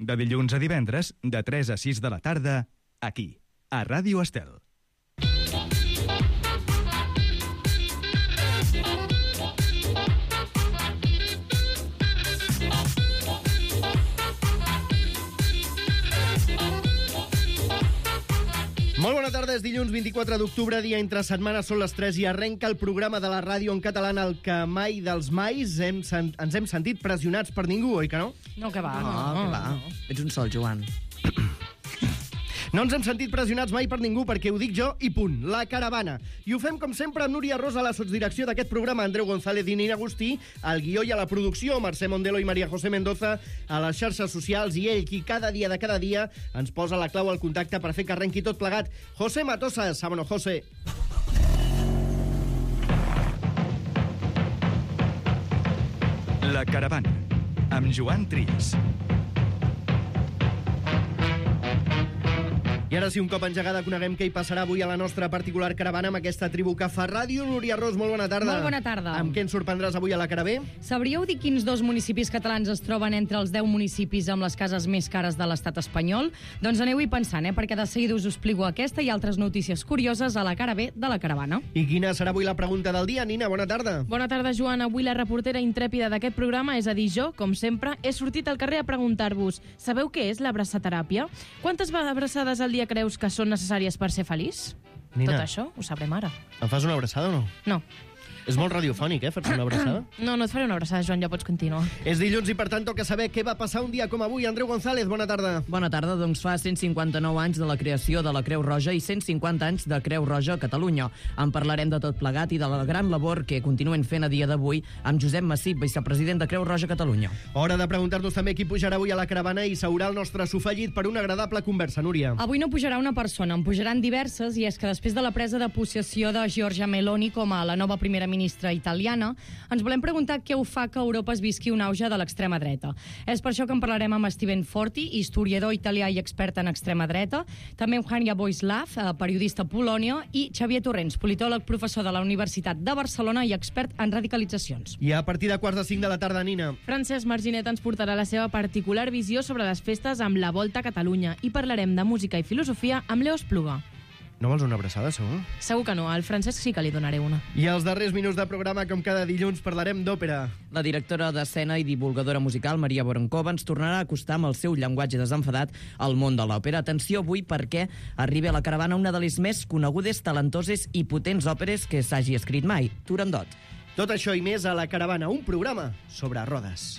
De dilluns a divendres, de 3 a 6 de la tarda, aquí, a Ràdio Estel. Molt bona tarda, és dilluns 24 d'octubre, dia entre setmana, són les 3 i arrenca el programa de la ràdio en català en el que mai dels mais ens hem sentit pressionats per ningú, oi que no? No, que va. Que va. Ets un sol, Joan. No ens hem sentit pressionats mai per ningú perquè ho dic jo i punt, la caravana. I ho fem com sempre amb Núria Rosa a la sotsdirecció d'aquest programa, Andreu González i Nina Agustí, al guió i a la producció, Mercè Mondelo i María José Mendoza, a les xarxes socials, i ell qui cada dia de cada dia ens posa la clau al contacte per fer que arrenqui tot plegat. José Matosas, vámonos, José. La caravana, amb Joan Trias. I ara sí, un cop engegada, coneguem què hi passarà avui a la nostra particular caravana amb aquesta tribu que fa ràdio. Núria Ros, molt bona tarda. Molt bona tarda. Amb què ens sorprendràs avui a la Caravé? Sabríeu dir quins dos municipis catalans es troben entre els 10 municipis amb les cases més cares de l'estat espanyol? Doncs aneu-hi pensant, perquè de seguida us explico aquesta i altres notícies curioses a la Caravé de la caravana. I quina serà avui la pregunta del dia? Nina, bona tarda. Bona tarda, Joan. Avui la reportera intrèpida d'aquest programa, és a dir, jo, com sempre, he sortit al carrer a preguntar-vos: sabeu què és l'abraçateràpia? Quantes abraçades al dia creus que són necessàries per ser feliç? Nina. Tot això ho sabrem ara. Em fas una abraçada o no? No. És molt radiofònic, fer-te una abraçada. No et faré una abraçada, Joan, ja pots continuar. És dilluns i, per tant, toca saber què va passar un dia com avui. Andreu González, bona tarda. Bona tarda, doncs fa 159 anys de la creació de la Creu Roja i 150 anys de Creu Roja a Catalunya. En parlarem de tot plegat i de la gran labor que continuen fent a dia d'avui amb Josep Massip, vicepresident de Creu Roja a Catalunya. Hora de preguntar-nos també qui pujarà avui a la caravana i seurà el nostre sofallit per una agradable conversa, Núria. Avui no pujarà una persona, en pujaran diverses, i és que després de la presa de possessió de Giorgia Meloni com a la nova primera ministra italiana, ens volem preguntar què ho fa que Europa es visqui un auge de l'extrema dreta. És per això que en parlarem amb Steven Forti, historiador italià i expert en extrema dreta, també amb Hania Boislav, periodista a Polònia, i Xavier Torrents, politòleg, professor de la Universitat de Barcelona i expert en radicalitzacions. I a partir de 4:45 de la tarda, Nina. Francesc Marginet ens portarà la seva particular visió sobre les festes amb la Volta a Catalunya i parlarem de música i filosofia amb Leo Espluga. No vols una abraçada, segur? Segur que no, al Francesc sí que li donaré una. I als darrers minuts de programa, com cada dilluns, parlarem d'òpera. La directora d'escena i divulgadora musical, Maria Voronkova, ens tornarà a acostar amb el seu llenguatge desenfadat al món de l'òpera. Atenció avui perquè arriba a la caravana una de les més conegudes, talentoses i potents òperes que s'hagi escrit mai, Turandot. Tot això i més a la caravana, un programa sobre rodes.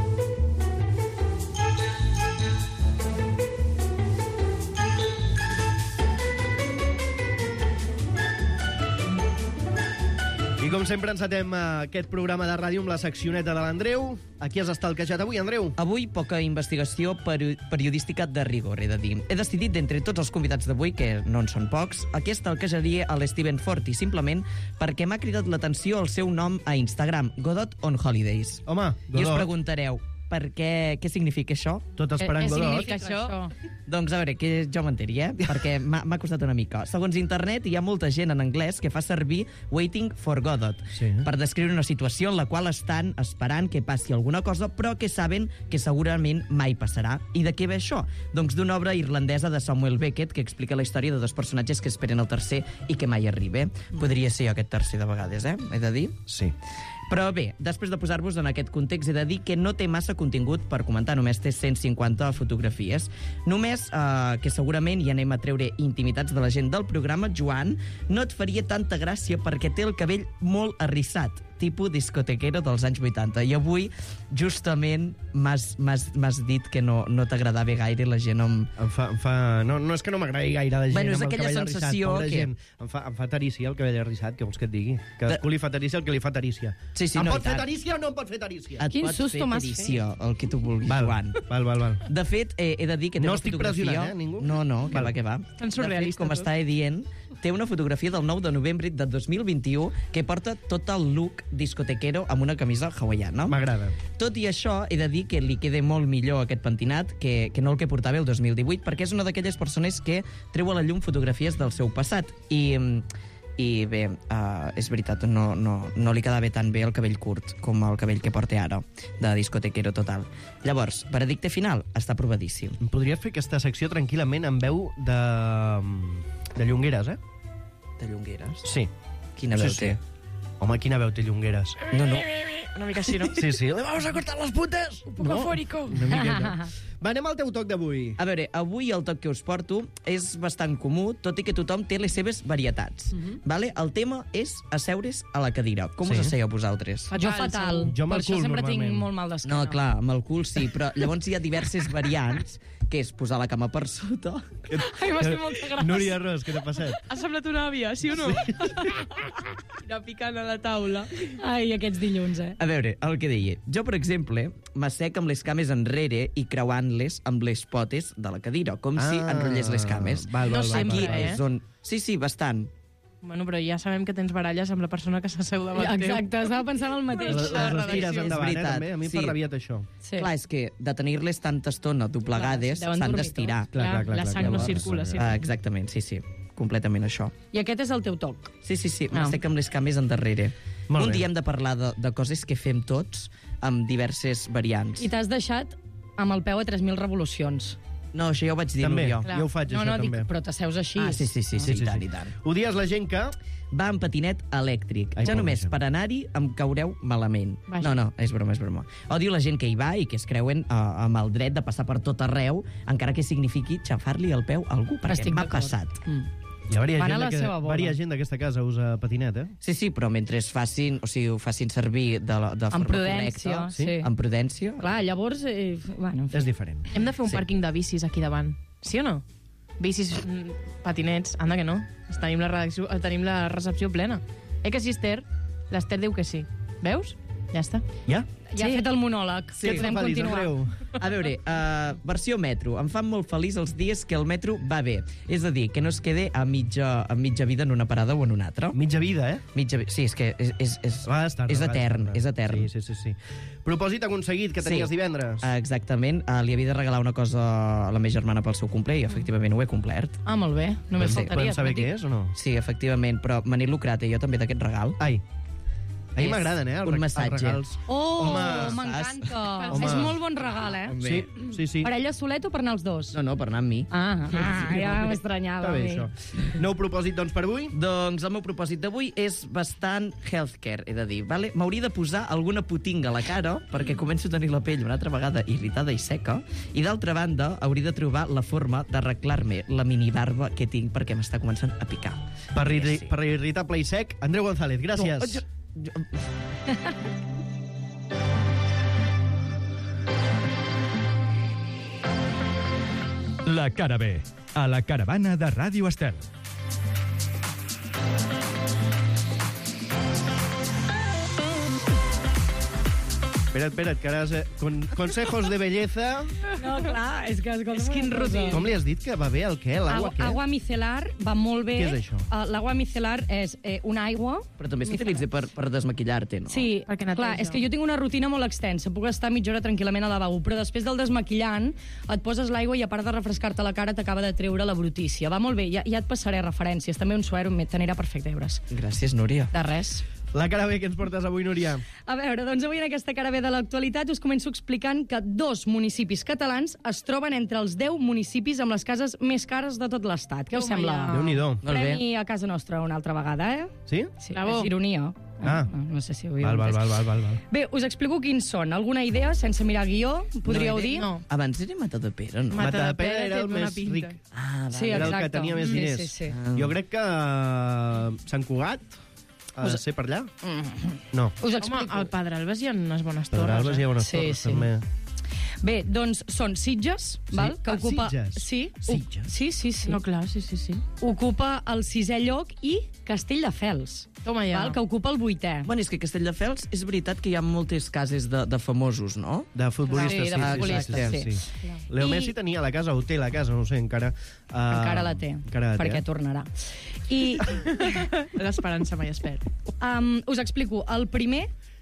I com sempre encetem aquest programa de ràdio amb la seccioneta de l'Andreu. Aquí has estalquejat avui, Andreu? Avui poca investigació periodística de rigor, he de dir. He decidit d'entre tots els convidats d'avui, que no en són pocs, aquí estalquejaria a l'Steven Forti, simplement perquè m'ha cridat l'atenció el seu nom a Instagram, Godot on Holidays. Home, Godot. I us preguntareu, per què significa això? Tot esperant Què Godot. significa això? Doncs a veure, que jo m'enteri, perquè m'ha costat una mica. Segons internet, hi ha molta gent en anglès que fa servir Waiting for Godot Sí. per descriure una situació en la qual estan esperant que passi alguna cosa, però que saben que segurament mai passarà. I de què ve això? Doncs d'una obra irlandesa de Samuel Beckett que explica la història de dos personatges que esperen el tercer i que mai arriba. Podria ser aquest tercer de vegades, he de dir? Sí. Però bé, després de posar-vos en aquest context, he de dir que no té massa contingut per comentar, només té 150 fotografies. Només que segurament hi anem a treure intimitats de la gent del programa. Joan, no et faria tanta gràcia perquè té el cabell molt arrissat, tipus discotequero dels anys 80. I avui, justament, m'has dit que no t'agradava gaire i la gent No és que no m'agradi gaire la gent Bueno, és amb el aquella cabell sensació arrissat, que- gent. Em fa tarícia el cabell arrissat, què vols que et digui? Cadascú li fa tarícia el que li fa tarícia. Sí, Em no, pot i fer tant. tarícia o no em pot fer tarícia? Et Quin pot susto fer m'has petició, el que tu vulguis, Joan. Val. De fet, he de dir que té No una estic fotografia... pressionant, ningú? No, que Val. va, que va. Tan De fet, surrealista com tot. estava dient, té una fotografia del 9 de novembre de 2021 que porta tot el look discotequero amb una camisa hawaiana. M'agrada. Tot i això, he de dir que li queda molt millor aquest pentinat que no el que portava el 2018, perquè és una d'aquelles persones que treu a la llum fotografies del seu passat. I i bé, és veritat, no li quedava tan bé el cabell curt com el cabell que porta ara, de discotequero total. Llavors, veredicte final, està aprovadíssim. Podries fer aquesta secció tranquil·lament amb veu de Llongueres, eh? De Llongueres? Sí. Quina veu té? Home, quina veu té Llongueres? No. Una mica així, no? Sí, sí. Le vamos a cortar les putes! Un poc afórico. Una miqueta. Va, anem al teu toc d'avui. A veure, avui el toc que us porto és bastant comú, tot i que tothom té les seves varietats. Vale? El tema és asseure's a la cadira. Com us asseieu vosaltres? Jo fatal. Jo amb Per el això cul, sempre tinc normalment. molt mal d'esquena. No, clar, amb el cul sí, però llavors hi ha diverses variants, que és posar la cama per sota. Ai, m'ha fet molta gràcia. Núria Ros, què t'ha passat? Ha semblat una àvia, sí o no? Era picant a la taula. Ai, aquests dilluns, A veure, el que deia. Jo, per exemple, m'assec amb les cames enrere i creuant-les amb les potes de la cadira, com si enrotllés les cames. Val, No val, val, sempre, val, val. És on... Sí, bastant. Bueno, però ja sabem que tens baralles amb la persona que s'asseu davant teu. Exacte, estava pensant el mateix. Les estires És endavant, veritat, també. A mi em sí. fa rabiat això. Sí. Clar, és que de tenir-les tanta estona doblegades Clar, deuen s'han dormir d'estirar. Clar, La sang no llavors, circula, sí. Exactament, sí. Completament això. I aquest és el teu toc. Sí, m'assec amb les cames endarrere. Molt Un bé. dia hem de parlar de coses que fem tots amb diverses variants. I t'has deixat amb el peu a 3.000 revolucions. No, això ja ho vaig dir També, jo. Clar. jo ho faig, no, això, no, també. però t'asseus així. Ah, sí, i tant. Odies la gent que... Va amb patinet elèctric. Ai, Ja només pobra gent. per anar-hi em caureu malament. Vaja. No, és broma. Odio la gent que hi va i que es creuen amb el dret de passar per tot arreu, encara que signifiqui xafar-li el peu a algú, perquè Estic m'ha d'acord. passat. Hi ha Van a la seva bola. varia gent d'aquesta casa usa patinet, eh? Sí, però mentre ho facin servir de forma Amb prudència, correcta, sí. amb prudència. Clar, llavors... bueno, en fi. És diferent. Hem de fer un Sí. pàrquing de bicis aquí davant. Sí o no? Bicis, patinets, anda que no. Tenim la recepció plena. Que sí, Esther? L'Esther diu que sí. Veus? Ja està. Ja? Ja he fet el monòleg. Què et fa Podem feliç, continuar. Andreu? A veure, versió metro. Em fan molt feliç els dies que el metro va bé. És a dir, que no es quede a mitja vida en una parada o en una altra. Mitja vida, eh? Sí, és que és Va estar etern, és etern. Sí. Propòsit aconseguit que tenies divendres. Exactament. Li havia de regalar una cosa a la meva germana pel seu cumple i efectivament ho he complert. Ah, molt bé. Només Sí. faltaria. Podem saber escolti. què és o no? Sí, efectivament, però me n'he lucrat jo també d'aquest regal. Ai. A mi És m'agraden, eh? un massatge. Els regals. Oh, Home, m'encanta. Home. És molt bon regal, eh? Sí. Per ella solet o per anar els dos? No, per anar amb mi. Ja m'estranyava. Està bé, a mi. això. Nou propòsit, doncs, per avui? Doncs el meu propòsit d'avui és bastant healthcare, he de dir. Vale? M'hauria de posar alguna putinga a la cara perquè començo a tenir la pell una altra vegada irritada i seca, i d'altra banda hauria de trobar la forma d'arreglar-me la minibarba que tinc perquè m'està començant a picar. Per irritable i sec, Andreu González, gràcies. La cara B, a la caravana de Ràdio Estel. Espera't, que ara... Consejos de belleza... No, clar, és que... És quin rutina. Com li has dit que va bé el què? L'aigua què? Agua micelar va molt bé. Què és això? L'aigua micelar és una aigua... Però també s'utilitza per desmaquillar-te, no? Sí, Perquè neteja. clar, és que jo tinc una rutina molt extensa. Puc estar mitja hora tranquil·lament al lavabo, però després del desmaquillant et poses l'aigua i a part de refrescar-te la cara t'acaba de treure la brutícia. Va molt bé, ja et passaré referències. També un suero t'anirà perfecte, veuràs. Gràcies, Núria. De res. La cara B que ens portes avui, Núria. A veure, doncs avui en aquesta cara B de l'actualitat us començo explicant que 2 municipis catalans es troben entre els 10 municipis amb les cases més cares de tot l'Estat. Què us Toma sembla? ja. Déu-n'hi-do. Molt bé. Premi a casa nostra una altra vegada, eh? Sí? Sí, Bravo. és ironia. Ah. No sé si ho havíeu Val. entès. Bé, us explico quins són. Alguna idea, sense mirar guió, podríeu dir? No. Abans era Matadepera, no? Matadepera era el té bona més pinta. ric. Ah, Sí, Era el que exacte. tenia més Sí, diners. sí. Jo crec que Sant Cugat ha de ser per allà. No. Us Home, explico. al Pedralbes hi ha unes bones Pedralbes torres. hi ha bones Sí, torres, sí. també. Bé, doncs són Sitges, val? Que Ah, ocupa... Sitges. Sí, Sitges. Sí. No, clar, sí. Ocupa el 6è lloc i Castelldefels, Toma ja. val? Que ocupa el 8è. Bueno, és que a Castelldefels és veritat que hi ha moltes cases de famosos, no? De futbolistes, Sí, de futbolistes, sí. Leo I- Messi tenia la casa, o té la casa, no sé, encara... Encara la té, Encara la té, perquè eh? tornarà. I L'esperança mai es perd. us explico. El primer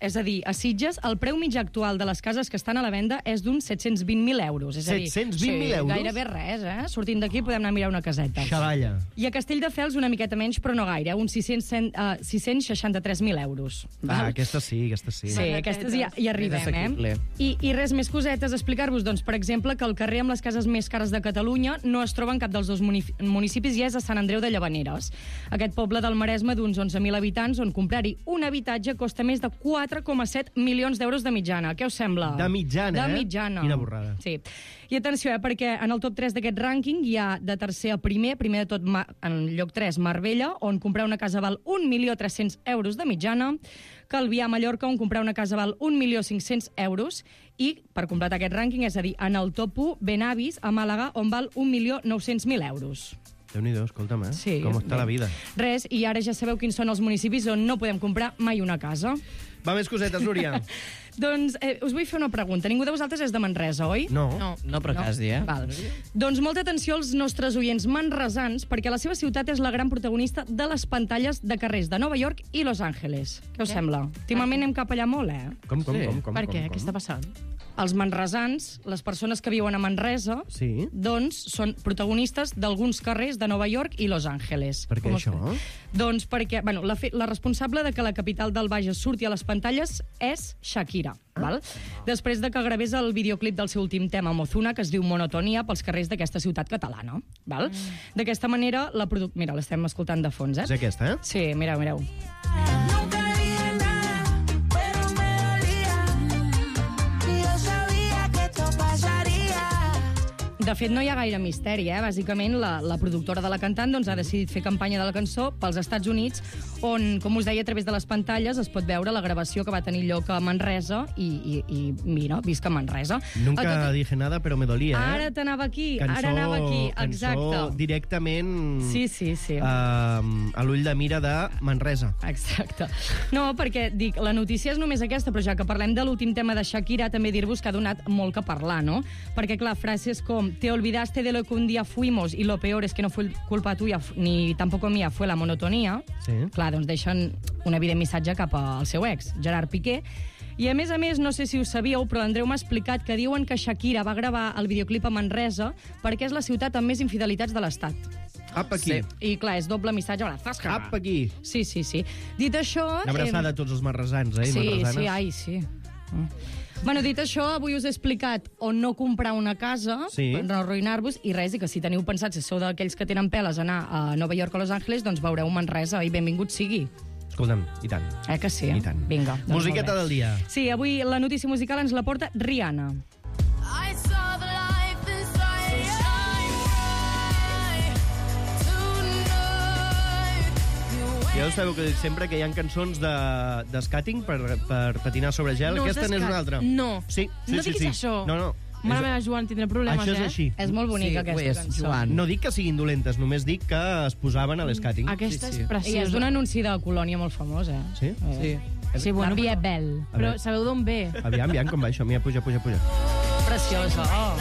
És a dir, a Sitges, el preu mitjà actual de les cases que estan a la venda és d'uns 720.000 euros. És a dir, 720.000 euros? Gairebé res, eh? Sortint d'aquí podem anar a mirar una caseta. Xavalla. I a Castelldefels una miqueta menys, però no gaire, uns 663.000 euros. Aquesta sí. Sí, aquestes hi arribem, eh? I res més cosetes, explicar-vos, doncs, per exemple, que el carrer amb les cases més cares de Catalunya no es troba en cap dels dos municipis i és a Sant Andreu de Llavaneres. Aquest poble del Maresme d'uns 11.000 habitants on comprar-hi un habitatge costa més de 4,7 milions d'euros de mitjana. Què us sembla? De mitjana, De mitjana. Quina borrada. Sí. I atenció, perquè en el top 3 d'aquest rànquing hi ha de tercer a primer de tot en lloc 3, Marbella, on comprar una casa val 1.300.000 euros de mitjana, Calvià, Mallorca, on comprar una casa val 1.500.000 euros, i, per completar aquest rànquing, és a dir, en el top 1, Benavis, a Màlaga, on val 1.900.000 euros. Déu-n'hi-do, escolta'm, eh? Sí, Com està la vida. Res, i ara ja sabeu quins són els municipis on no podem comprar mai una casa. Va, més cosetes, Núria. Doncs us vull fer una pregunta. Ningú de vosaltres és de Manresa, oi? No. No, però quasi, eh? Val. Doncs molta atenció als nostres oients manresans, perquè la seva ciutat és la gran protagonista de les pantalles de carrers de Nova York i Los Angeles. Què us sembla? Últimament anem cap allà molt, eh? Com? Per què? Què està passant? Els manresans, les persones que viuen a Manresa, Sí. doncs són protagonistes d'alguns carrers de Nova York i Los Angeles. Per què Com això? Doncs perquè la responsable de que la capital del Bages surti a les pantalles és Shakira. Val? Després de que gravés el videoclip del seu últim tema, Mozuna, que es diu Monotonia, pels carrers d'aquesta ciutat catalana. Val? D'aquesta manera, mira, l'estem escoltant de fons, eh? És aquesta, eh? Sí, mireu. De fet, no hi ha gaire misteri, eh? Bàsicament, la productora de la cantant doncs, ha decidit fer campanya de la cançó pels Estats Units, on, com us deia, a través de les pantalles es pot veure la gravació que va tenir lloc a Manresa i mira, visca Manresa. Nunca dije nada, però me dolia, eh? Ara t'anava aquí, exacte. Cançó directament Sí. a l'ull de mira de Manresa. Exacte. No, perquè, dic, la notícia és només aquesta, però ja que parlem de l'últim tema de Shakira, també dir-vos que ha donat molt que parlar, no? Perquè, clar, frases com te olvidaste de lo que un día fuimos y lo peor es que no fue culpa tuya ni tampoco mía, fue la monotonía, Sí. clar, doncs deixen un evident missatge cap al seu ex, Gerard Piqué. I a més, no sé si ho sabíeu, però Andreu m'ha explicat que diuen que Shakira va gravar el videoclip a Manresa perquè és la ciutat amb més infidelitats de l'Estat. Apa aquí. Sí. I, clar, és doble missatge. Apa aquí. Sí. Dit això... Una abraçada a tots els manresans, eh? Manresanes. Sí. Bueno, dit això, avui us he explicat on no comprar una casa, Sí. per no arruïnar-vos, i res, i que si teniu pensat, si sou d'aquells que tenen peles anar a Nova York o Los Angeles, doncs veureu Manresa i benvingut sigui. Escolta'm, i tant. Que sí? I tant. Vinga. Doncs Musiqueta molt bé. del dia. Sí, avui la notícia musical ens la porta Rihanna. I saw the life inside tonight. Ja ho sabeu que dic sempre que hi ha cançons d'escàting per patinar sobre gel. No, Aquesta n'és una altra. No. Sí. No diguis això. No. Mare meva, Joan, tindré problemes, Això és així. És molt bonica, Sí, ho aquesta és, cançó. Joan. No dic que siguin dolentes, només dic que es posaven a l'escàting. Aquesta Sí, sí. és I preciosa. és d'un anunci de Colònia molt famós, eh? Sí? Sí. Sí, La bueno, Vie però, Belle. A però veure. sabeu d'on ve? Aviam, com va això? Mira, puja. Preciosa. Oh.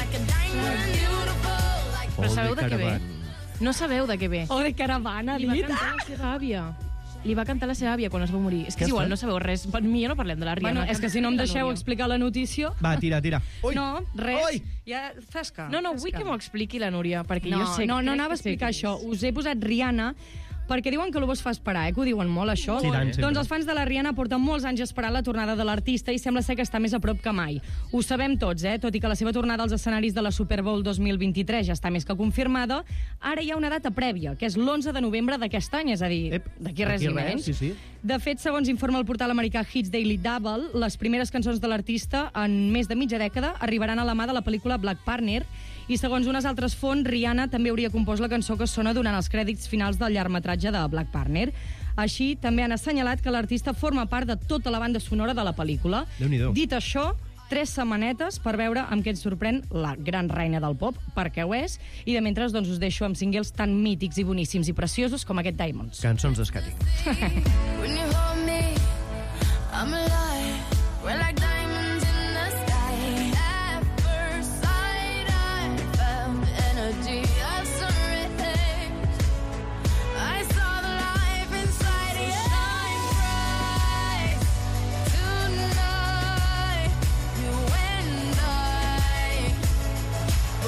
Però sabeu de què ve? Caravan. No sabeu de què ve. O de caravana, Li va dit. cantar la seva àvia. Li va cantar la seva àvia quan es va morir. És que Què és igual, has no sabeu res. Per mi ja no parlem de la Rihanna. Bueno, és que si no em deixeu Núria. explicar la notícia... Va, tira. Ui! No, res. Ui! Ja, zasca. No, vull que m'ho expliqui la Núria, perquè No, jo sé... no crec anava a que sé explicar què això. és. Us he posat Rihanna perquè diuen que el vos fa esperar, que ho diuen molt, això. Sí, tant, sempre. Doncs els fans de la Rihanna porten molts anys esperant la tornada de l'artista i sembla ser que està més a prop que mai. Ho sabem tots, tot i que la seva tornada als escenaris de la Super Bowl 2023 ja està més que confirmada, ara hi ha una data prèvia, que és l'11 de novembre d'aquest any, és a dir, Ep, d'aquí res ni menys. Sí. De fet, segons informa el portal americà Hits Daily Double, les primeres cançons de l'artista en més de mitja dècada arribaran a la mà de la pel·lícula Black Panther i, segons unes altres fonts, Rihanna també hauria compost la cançó que sona durant els crèdits finals del llargmetratge de Black Panther. Així, també han assenyalat que l'artista forma part de tota la banda sonora de la pel·lícula. Déu-n'hi-do. Dit això, 3 setmanetes per veure amb què ens sorprèn la gran reina del pop, perquè ho és, i de mentre doncs, us deixo amb singles tan mítics i boníssims i preciosos com aquest Diamonds. Cançons d'escàting. When you hold me, I'm alive. We're like diamonds in the sky. At first sight, I felt the energy of sun rays. I saw the life inside you shine bright tonight.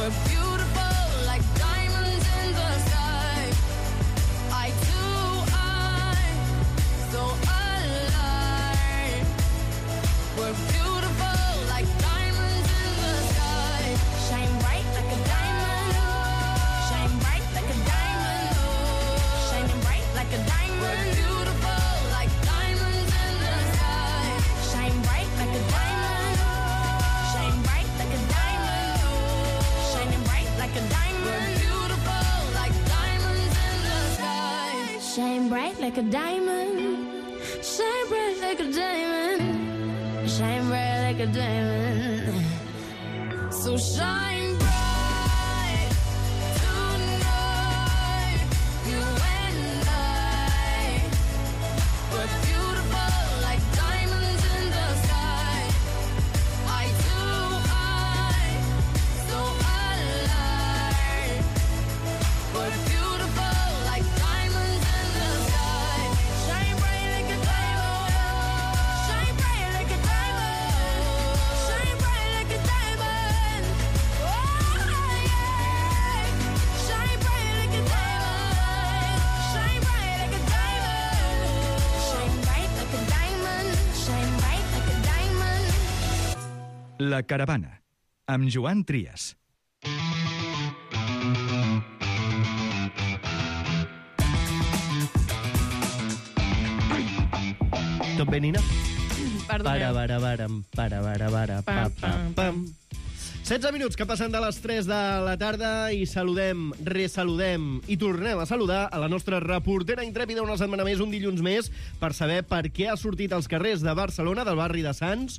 We're beautiful like diamonds in the sky. Eye to eye, so alive. We're beautiful like diamonds in the sky. Shine bright like a diamond. Shine bright like a diamond. Shining bright like a diamond. We're beautiful like diamonds in the sky. Shine bright like a diamond. Shine bright like a diamond. Shining bright like a diamond. We're beautiful like diamonds in the sky. Shine bright like a diamond. Shine bright like a diamond. Shine bright like a diamond. So shine bright tonight, you and I. We're beautiful like diamonds in the sky. Eye to eye, so alive. We're beautiful like diamonds in the sky. Shine bright like a diamond. Shine bright like a diamond. Shine bright like a diamond. Oh yeah. Shine bright like a diamond. Shine bright like a diamond. Shine bright like a diamond. Shine bright like a diamond. La Caravana, amb Joan Trias. Tot bé, Nina? Perdoneu. Pam. 16 minuts que passen de les 3 de la tarda i saludem, resaludem i tornem a saludar a la nostra reportera intrèpida una setmana més, un dilluns més, per saber per què ha sortit als carrers de Barcelona, del barri de Sants.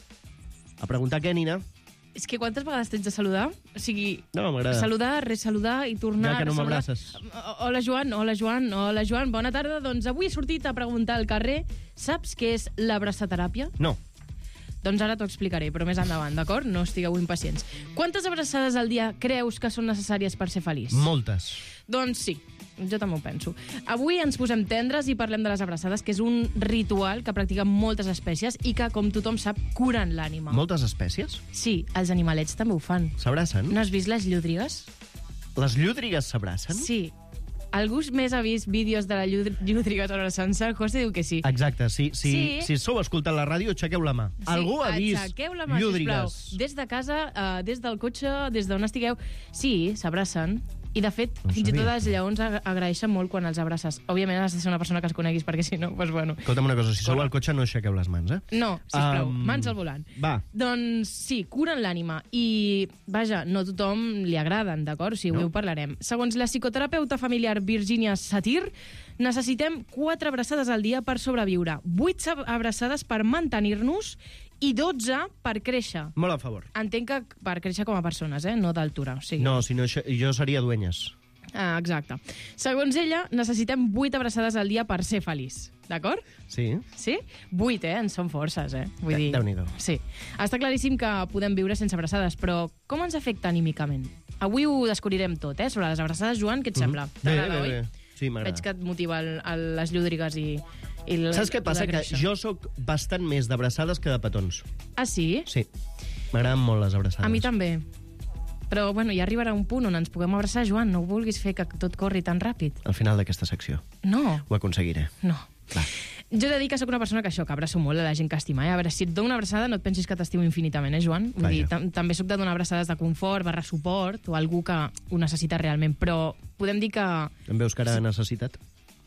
A preguntar què, Nina? És que quantes vegades tens de saludar? O sigui, No, m'agrada. saludar, resaludar i tornar... Ja que no resaludar. m'abraces. Hola, Joan, hola, Joan, hola, Joan. Bona tarda. Doncs avui he sortit a preguntar al carrer, saps què és l'abraçateràpia? No. Doncs ara t'ho explicaré, però més endavant, d'acord? No estigueu impacients. Quantes abraçades al dia creus que són necessàries per ser feliç? Moltes. Doncs sí, jo també ho penso. Avui ens posem tendres i parlem de les abraçades, que és un ritual que practiquen moltes espècies i que, com tothom sap, curen l'ànima. Moltes espècies? Sí, els animalets també ho fan. S'abracen? No has vist les llúdrigues? Les llúdrigues s'abracen? Sí. Algú més ha vist vídeos de la llúdrigues abraçant-se? El José diu que sí. Exacte, sí. Sí. Si sou escoltant la ràdio, aixequeu la mà. Algú ha vist Aixequeu la mà, llúdrigues? sisplau. Des de casa, des del cotxe, des d'on estigueu. Sí, s'abracen. I, de fet, No ho fins i tot sabia. els lleons agraeixen molt quan els abraces. Òbviament has de ser una persona que els coneguis, perquè si no, doncs bueno. Escolta'm una cosa, si sou al cotxe no aixequeu les mans, eh? No, sisplau, mans al volant. Va. Doncs sí, curen l'ànima. I, vaja, no a tothom li agraden, d'acord? O sigui, avui ho parlarem. Segons la psicoterapeuta familiar Virginia Satir, necessitem 4 abraçades al dia per sobreviure, 8 abraçades per mantenir-nos i 12 per créixer. Molt a favor. Entenc que per créixer com a persones, no d'altura. O sigui, No, si no, jo seria duenyes. exacte. Segons ella, necessitem 8 abraçades al dia per ser feliç. D'acord? Sí. Sí? 8, en són forces, Vull dir... Déu-n'hi-do. Sí. Està claríssim que podem viure sense abraçades, però com ens afecta anímicament? Avui ho descobrirem tot, sobre les abraçades. Joan, què et sembla? T'agrada, oi? Sí, m'agrada. Veig que et motiva les llúdrigues i Saps què passa? la Que créixer. jo sóc bastant més d'abraçades que de petons. Ah, sí? Sí. M'agraden molt les abraçades. A mi també. Però, bueno, ja arribarà un punt on ens puguem abraçar, Joan. No ho vulguis fer que tot corri tan ràpid. Al final d'aquesta secció. No, Ho aconseguiré. no. Clar. Jo he de dir que sóc una persona que abraço molt a la gent que estima. A veure, si et dono una abraçada no et pensis que t'estimo infinitament, Joan? Vull dir, també sóc de donar abraçades de confort, suport, o algú que ho necessita realment. Però podem dir que Em veus cara de necessitat?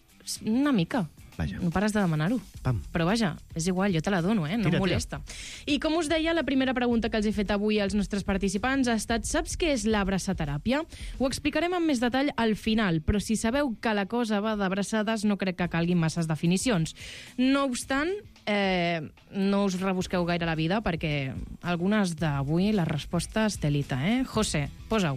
una mica. Vaja. No pares de demanar-ho. Pam. Però vaja, és igual, jo te la dono, no Tira, em molesta. I com us deia, la primera pregunta que els he fet avui als nostres participants ha estat: saps què és l'abraçateràpia? Ho explicarem amb més detall al final, però si sabeu que la cosa va d'abraçades, no crec que calguin masses definicions. No obstant, no us rebusqueu gaire la vida, perquè algunes d'avui les respostes telita, José, posa-ho.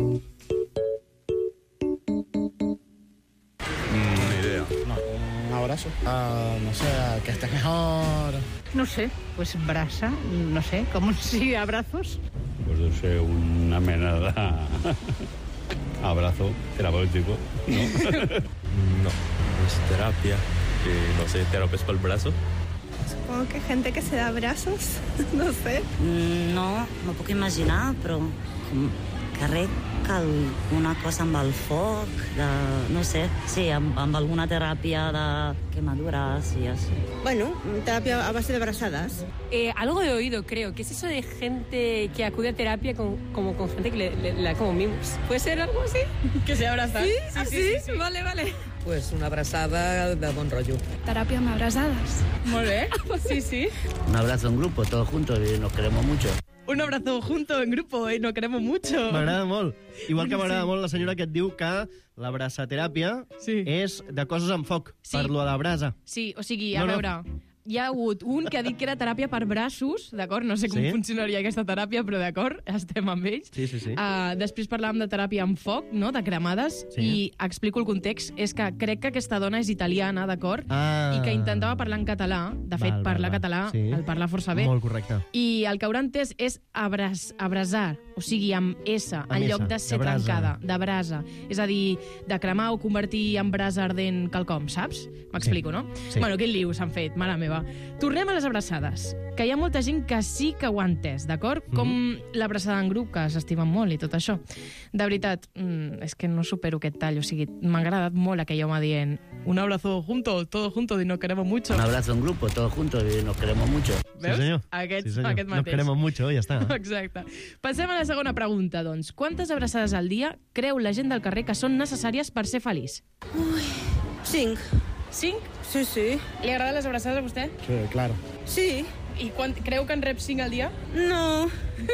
Ni idea. Un abrazo. No sé, que estés mejor. No sé, pues brasa, no sé, como si abrazos. Pues debe ser una mena de abrazo terapéutico, ¿no? No, es terapia. No sé, terapias para el brazo. Supongo que gente que se da abrazos, no sé. No, no puc imaginar, però Crec que alguna cosa amb el foc, no sé, sí, amb alguna teràpia de quemaduras y así. Bueno, terapia a base de abrazadas. Algo de oído, creo, que es eso de gente que acude a terapia como con gente que le da como mimos. ¿Puede ser algo así? Que se abrazan. Sí. Vale. Pues una abraçada de bon rotllo. Terapia amb abraçades. Molt bé, sí. Un abrazo en grupo, todos juntos, y nos queremos mucho. Un abrazo junto en grupo y nos queremos mucho. M'agrada molt. Igual que m'agrada molt la senyora que et diu que l'abraçateràpia és de coses amb foc, per lo de la brasa. Sí, o sigui, a veure... Hi ha hagut un que ha dit que era teràpia per braços, d'acord? No sé com funcionaria aquesta teràpia, però d'acord, estem amb ells. Sí. Després parlàvem de teràpia amb foc, no?, de cremades, i explico el context. És que crec que aquesta dona és italiana, d'acord? I que intentava parlar en català. De fet, parlar català, el parla força bé. Molt correcte. I el que haurà entès és abrasar, o sigui, amb S, en lloc de ser trencada, de brasa. És a dir, de cremar o convertir en brasa ardent quelcom, saps? M'explico, no? Bueno, quin liu s'han fet, mare meva. Tornem a les abraçades, que hi ha molta gent que sí que ho ha entès, d'acord? Com l'abraçada en grup, que s'estimen molt i tot això. De veritat, és que no supero aquest tall, o sigui, m'ha agradat molt aquell home dient un abrazo junto, todo junto, y nos queremos mucho. Un abrazo en grupo, todos juntos, y nos queremos mucho. Veus? Sí, senyor. Aquest Nos mateix. queremos mucho, ja està. Exacte. Passem a la segona pregunta, doncs. Quantes abraçades al dia creu la gent del carrer que són necessàries per ser feliç? 5. 5? Sí. Li agraden les abraçades a vostè? Sí, claro. Sí. I creu que en rep 5 al dia? No.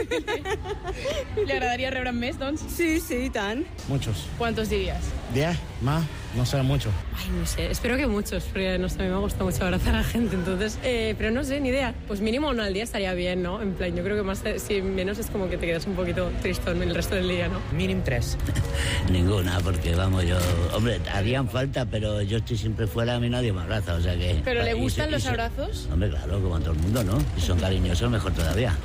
Li agradaria rebre'n més, doncs? Sí, i tant. Muchos. ¿Cuántos dirías? 10, más, no sé, mucho. Ay, no sé, espero que muchos, porque no sé, a mí me gusta mucho abrazar a la gente, entonces, pero no sé, ni idea. Pues mínimo uno al día estaría bien, ¿no? En plan, yo creo que más, si menos es como que te quedas un poquito tristón el resto del día, ¿no? Mínim 3. Ninguna, porque vamos, yo... Hombre, harían falta, pero yo estoy siempre fuera, a mí nadie me abraza, o sea que... ¿Pero le gustan los abrazos? Hombre, claro, como a todo el mundo, ¿no? Si son cariñosos, mejor todavía.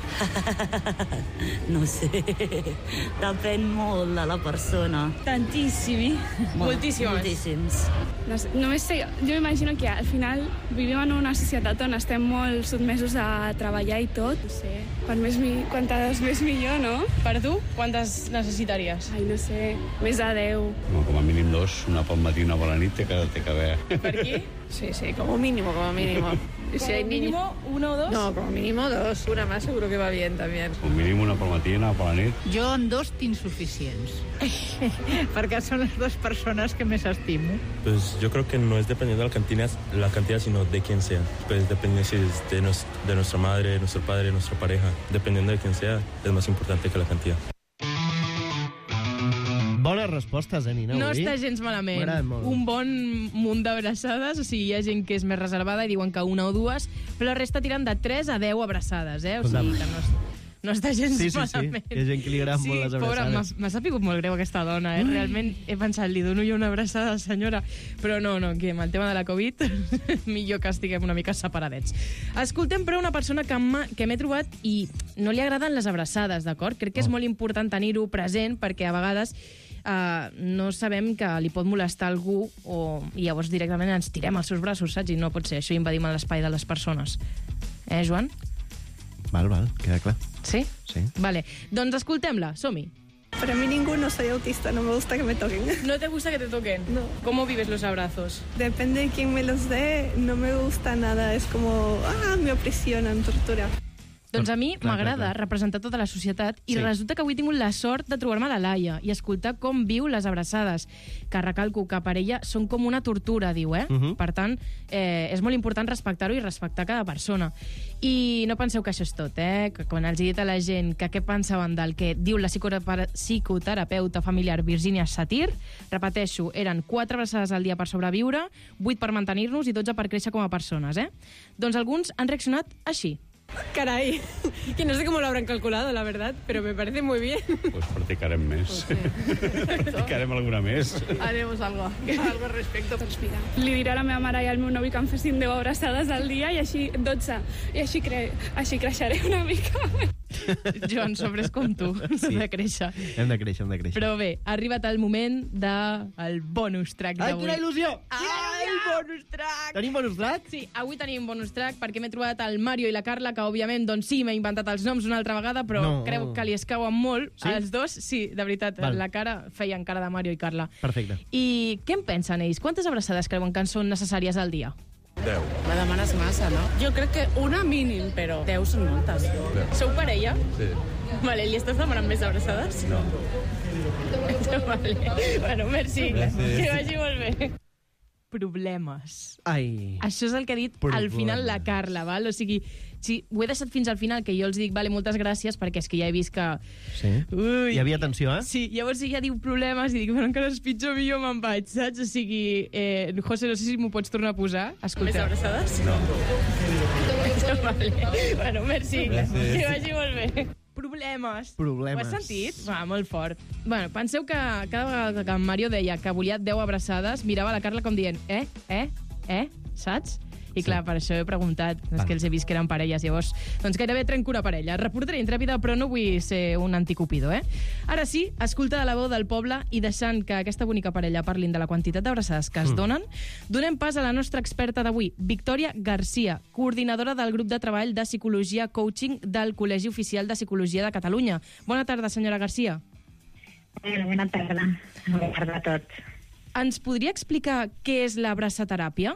No sé, depèn molt de la persona. Tantíssim. Moltíssimes. No sé, només sé, jo imagino que al final vivim en una societat on estem molt sotmesos a treballar i tot. No sé, quantes més millor, no? Per tu, quantes necessitaries? Ai, no sé, més de 10. No, com a mínim 2, una pel matí i una per la nit té que haver. Per aquí? Sí, como mínimo. ¿Y si hay mínimo 1 o 2? No, como mínimo 2. Una más seguro que va bien también. Un mínim una pel matí i una per la nit. Jo amb 2 tinc suficients. Perquè són les 2 persones que més estimo. Pues yo creo que no es dependiendo de la cantidad, sino de quién sea. Pues depende si es de nuestra madre, nuestro padre, nuestra pareja. Dependiendo de quién sea, es más importante que la cantidad. Bones respostes, Nina, no avui. està gens malament. M'agrada molt. Un bon munt d'abraçades, o sigui, hi ha gent que és més reservada i diuen que 1 o 2, però la resta tiren de 3 a 10 abraçades, O sigui, que no està gens malament. Sí, hi ha gent que li agraden molt les abraçades. Pobra, m'ha sapigut molt greu aquesta dona, Realment he pensat, li dono jo una abraçada, senyora, però no, que amb el tema de la Covid millor que estiguem una mica separadets. Escoltem, però, una persona que m'he trobat i no li agraden les abraçades, d'acord? Crec que és molt important tenir-ho present perquè a vegades no sabem que li pot molestar algú i llavors directament ens tirem als seus braços, saps? I no pot ser, això invadim l'espai de les persones. Joan? Val, queda clar. ¿Sí? Sí. Vale, doncs escoltem-la, som-hi. Para mí no soy autista, no me gusta que me toquen. ¿No te gusta que te toquen? No. ¿Cómo vives los abrazos? Depende de quién me los dé, no me gusta nada, es como, me opresionan, tortura. Doncs a mi m'agrada representar tota la societat i resulta que avui he tingut la sort de trobar-me la Laia i escoltar com viu les abraçades, que recalco que per ella són com una tortura, diu, Per tant, és molt important respectar-ho i respectar cada persona. I no penseu que això és tot, que quan els he dit a la gent que què pensaven del que diu la psicoterapeuta familiar Virginia Satir, repeteixo, eren 4 abraçades al dia per sobreviure, 8 per mantenir-nos i 12 per créixer com a persones, Doncs alguns han reaccionat així. Caray, que no sé cómo lo habrán calculado, la verdad, pero me parece muy bien. Pues practicarem més. Practicarem alguna més. Haremos algo al respecte. Doncs mira, li diré a la meva mare i al meu novi que em fessin 10 abraçades al dia i així 12. I així creixeré una mica. Joan, sobre és com tu, Sí. de créixer. Hem de créixer. Però bé, ha arribat el moment del bonus track Ai, d'avui. quina il·lusió! Ai, bonus track! Tenim bonus track? Sí, avui tenim bonus track perquè m'he trobat el Mario i la Carla, que òbviament, doncs sí, m'he inventat els noms una altra vegada, però No. creu que li escauen molt. Sí? Els dos, sí, de veritat, Val. la cara feien cara de Mario i Carla. Perfecte. I què en pensen ells? Quantes abraçades creuen que en són necessàries al dia? 10. Me demanes massa, no? Jo crec que una mínim, però 10 són moltes. Sou parella? Sí. Vale, li estàs demanant més abraçades? No. Vale. Bueno, merci. Gràcies. Que vagi molt bé. Problemes. Ai. Això és el que ha dit al final la Carla, val? O sigui, sí, ho he deixat fins al final, que jo els dic, vale, moltes gràcies, perquè és que ja he vist que... Sí. Ui. Hi havia tensió, eh? Sí, llavors ella diu problemes i dic, però encara és pitjor, millor me'n vaig, saps? O sigui, José, no sé si m'ho pots tornar a posar. Escolta. Més abraçades? No. Vale. Bueno, merci. Gràcies. Que vagi molt bé. Problemes. Problemes. Ho has sentit? Va, molt fort. Bueno, penseu que cada vegada que en Mario deia que volia 10 abraçades, mirava la Carla com dient, saps? I clar, per això he preguntat, és que els he vist que eren parelles, llavors, doncs gairebé trenco una parella. Reportera intrèpida, però no vull ser un anticupido, Ara sí, escolta de la veu del poble i deixant que aquesta bonica parella parlin de la quantitat d'abraçades que es donen, donem pas a la nostra experta d'avui, Victòria Garcia, coordinadora del grup de treball de psicologia coaching del Col·legi Oficial de Psicologia de Catalunya. Bona tarda, senyora Garcia. Bona tarda. Bona tarda a tots. Ens podria explicar què és l'abraçateràpia?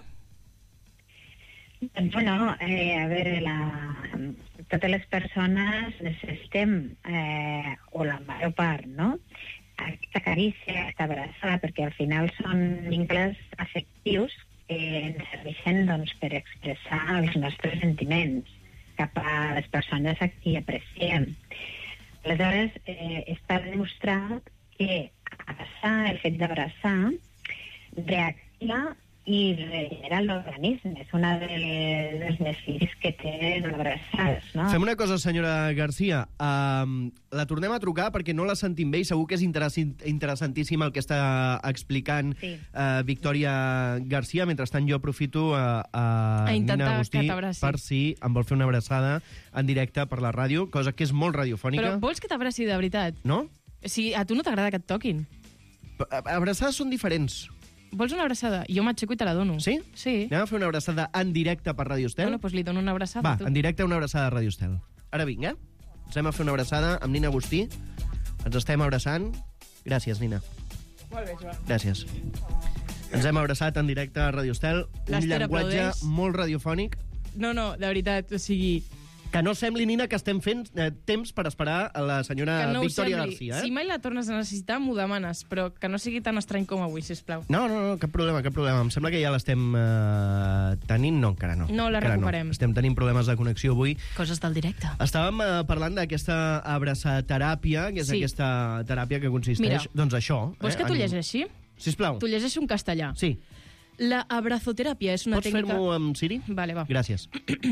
Doncs, bueno, a veure, totes les persones necessitem, o la major part, no?, aquesta carícia, aquesta abraçada, perquè al final són vincles afectius que ens serveixen, doncs, per expressar els nostres sentiments cap a les persones a qui apreciem. Aleshores, està demostrat que abraçar, el fet d'abraçar, reactiva i regenera l'organisme. És una dels beneficis que té l'abraçades, no? Fem una cosa, senyora Garcia. La tornem a trucar perquè no la sentim bé i segur que és interessantíssim el que està explicant Victòria Garcia. Mentrestant, jo aprofito a intentar Nina Agustí que t'abraci. per si em vol fer una abraçada en directe per la ràdio, cosa que és molt radiofònica. Però vols que t'abraci de veritat? No? Si a tu no t'agrada que et toquin. Abraçades són diferents. Vols una abraçada? Jo m'aixeco i te la dono. Sí? Sí. Anem a fer una abraçada en directe per Ràdio Estel? Bueno, doncs li dono una abraçada. Va, tu. en directe una abraçada a Ràdio Estel. Ara vinga, ens anem a fer una abraçada amb Nina Agustí. Ens estem abraçant. Gràcies, Nina. Molt bé, Joan. Gràcies. Ens hem abraçat en directe a Ràdio Estel. Un L'Ester llenguatge aplaudeix. molt radiofònic. No, de veritat, o sigui... Que no sembli, Nina, que estem fent temps per esperar a la senyora Que no ho Victòria sembli. Garcia. Si mai la tornes a necessitar, m'ho demanes, però que no sigui tan estrany com avui, sisplau. No, cap problema, cap problema. Em sembla que ja l'estem tenint. No, encara no. No, la Encara recuperem. No. Estem tenint problemes de connexió avui. Coses del directe. Estàvem parlant d'aquesta abraçateràpia, que és Sí. aquesta teràpia que consisteix... Mira, doncs això. Vols que t'ho llegeixi? Sisplau. T'ho llegeixo en castellà. Sí. La abrazoteràpia és una Pots tècnica... fer-m'ho amb Siri? Vale, va. Gràcies.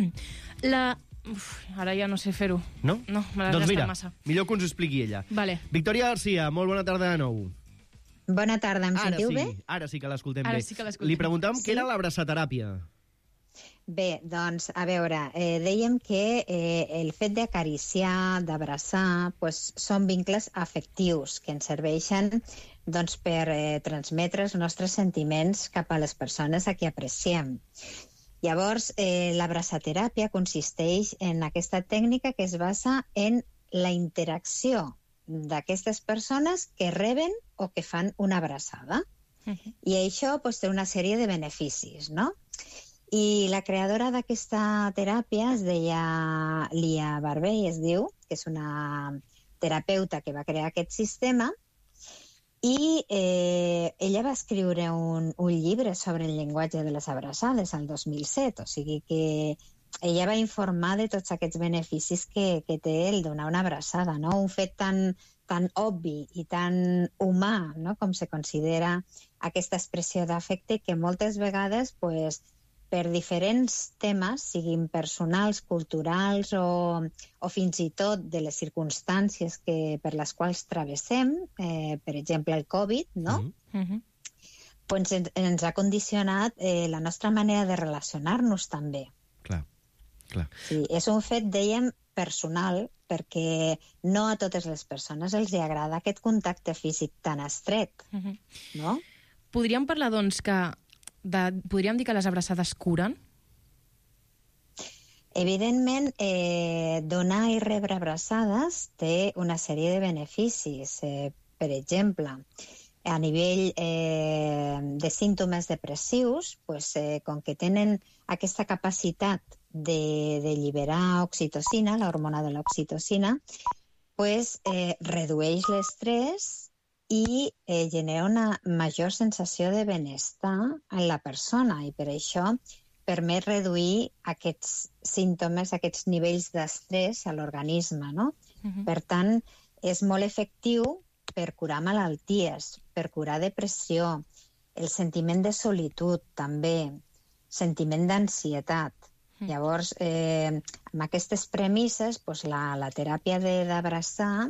Ara ja no sé fer-ho. No? No, me l'has Doncs gastat mira, massa. millor que ens ho expliqui ella. Vale. Victòria Garcia, molt bona tarda de nou. Bona tarda, em sentiu bé? Ara sí que l'escoltem Ara bé. sí que l'escoltem. Li preguntàvem Sí? què era l'abraçateràpia. Bé, doncs, a veure, dèiem que el fet d'acariciar, d'abraçar, pues, són vincles afectius que ens serveixen doncs, per transmetre els nostres sentiments cap a les persones a qui apreciem. Llavors, l'abraçateràpia consisteix en aquesta tècnica que es basa en la interacció d'aquestes persones que reben o que fan una abraçada. I això pues, té una sèrie de beneficis, no? I la creadora d'aquesta teràpia es deia Lia Barbey, es diu, que és una terapeuta que va crear aquest sistema, i ella va escriure un llibre sobre el llenguatge de les abraçades el 2007, o sigui que ella va informar de tots aquests beneficis que té el donar una abraçada, no? Un fet tan obvi i tan humà, no? Com se considera aquesta expressió d'afecte que moltes vegades, pues, per diferents temes, siguin personals, culturals o fins i tot de les circumstàncies per les quals travessem, per exemple el Covid, no? Pues ens ha condicionat la nostra manera de relacionar-nos també. Clar. Sí, és un fet, dèiem, personal, perquè no a totes les persones els agrada aquest contacte físic tan estret, no? Podríem parlar, doncs, podríem dir que les abraçades curen? Evidentment, donar i rebre abraçades té una sèrie de beneficis. Per exemple, a nivell de símptomes depressius, com que tenen aquesta capacitat de lliberar oxitocina, l'hormona de l'oxitocina, redueix l'estrès i genera una major sensació de benestar en la persona, i per això permet reduir aquests símptomes, aquests nivells d'estrès a l'organisme, no? Per tant, és molt efectiu per curar malalties, per curar depressió, el sentiment de solitud, també, sentiment d'ansietat. Llavors, amb aquestes premisses, la teràpia d'abraçar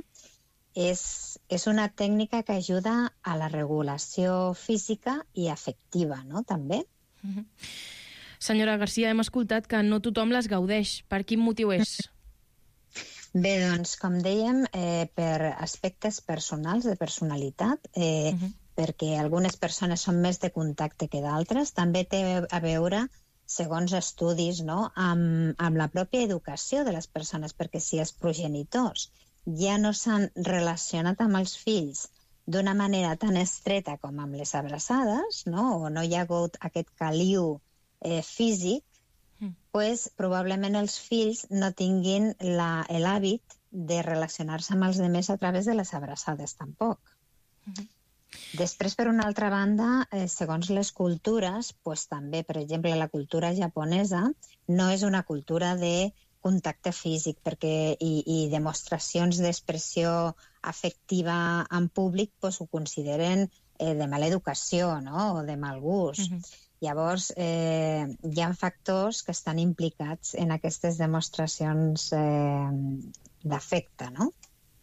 és una tècnica que ajuda a la regulació física i afectiva, no?, també. Senyora Garcia, hem escoltat que no tothom les gaudeix. Per quin motiu és? Bé, doncs, com dèiem, per aspectes personals, de personalitat, perquè algunes persones són més de contacte que d'altres, també té a veure, segons estudis, no?, amb la pròpia educació de les persones, perquè si els progenitors ja no s'han relacionat amb els fills d'una manera tan estreta com amb les abraçades, no?, o no hi ha hagut aquest caliu físic, probablement els fills no tinguin l'hàbit de relacionar-se amb els altres a través de les abraçades, tampoc. Després, per una altra banda, segons les cultures, també, per exemple, la cultura japonesa no és una cultura de contacte físic i demostracions d'expressió afectiva en públic ho consideren de mala educació, no?, o de mal gust. Llavors, hi ha factors que estan implicats en aquestes demostracions d'afecte, no?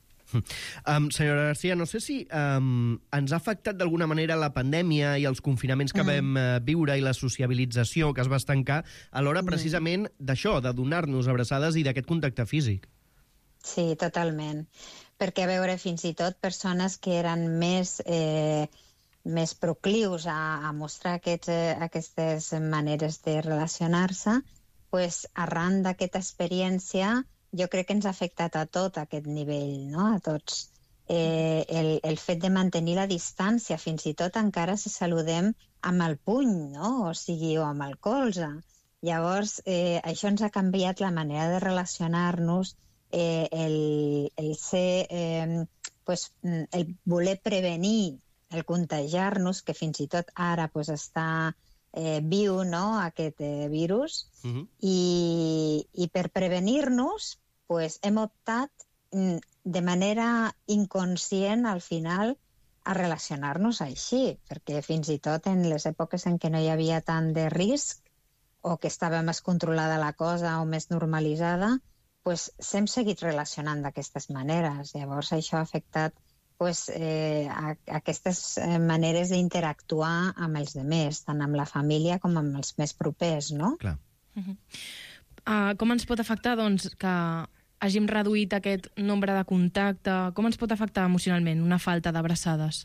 Senyora Garcia, no sé si ens ha afectat d'alguna manera la pandèmia i els confinaments que vam viure i la sociabilització que es va estancar a l'hora precisament d'això, de donar-nos abraçades i d'aquest contacte físic. Sí, totalment. Perquè, a veure, fins i tot persones que eren més proclius a mostrar aquestes maneres de relacionar-se, arran d'aquesta experiència, jo crec que ens ha afectat a tot aquest nivell, no?, a tots. El fet de mantenir la distància, fins i tot encara si saludem amb el puny, no?, o sigui, o amb el colze. Llavors, això ens ha canviat la manera de relacionar-nos, el voler prevenir el contagiar-nos, que fins i tot ara està viu, no?, aquest virus, i per prevenir-nos hem optat de manera inconscient al final a relacionar-nos així, perquè fins i tot en les èpoques en què no hi havia tant de risc o que estava més controlada la cosa o més normalitzada, s'hem seguit relacionant d'aquestes maneres. Llavors això ha afectat aquestes maneres d'interactuar amb els altres, tant amb la família com amb els més propers, no? Clar. Com ens pot afectar, doncs, que hàgim reduït aquest nombre de contacte? Com ens pot afectar emocionalment una falta d'abraçades?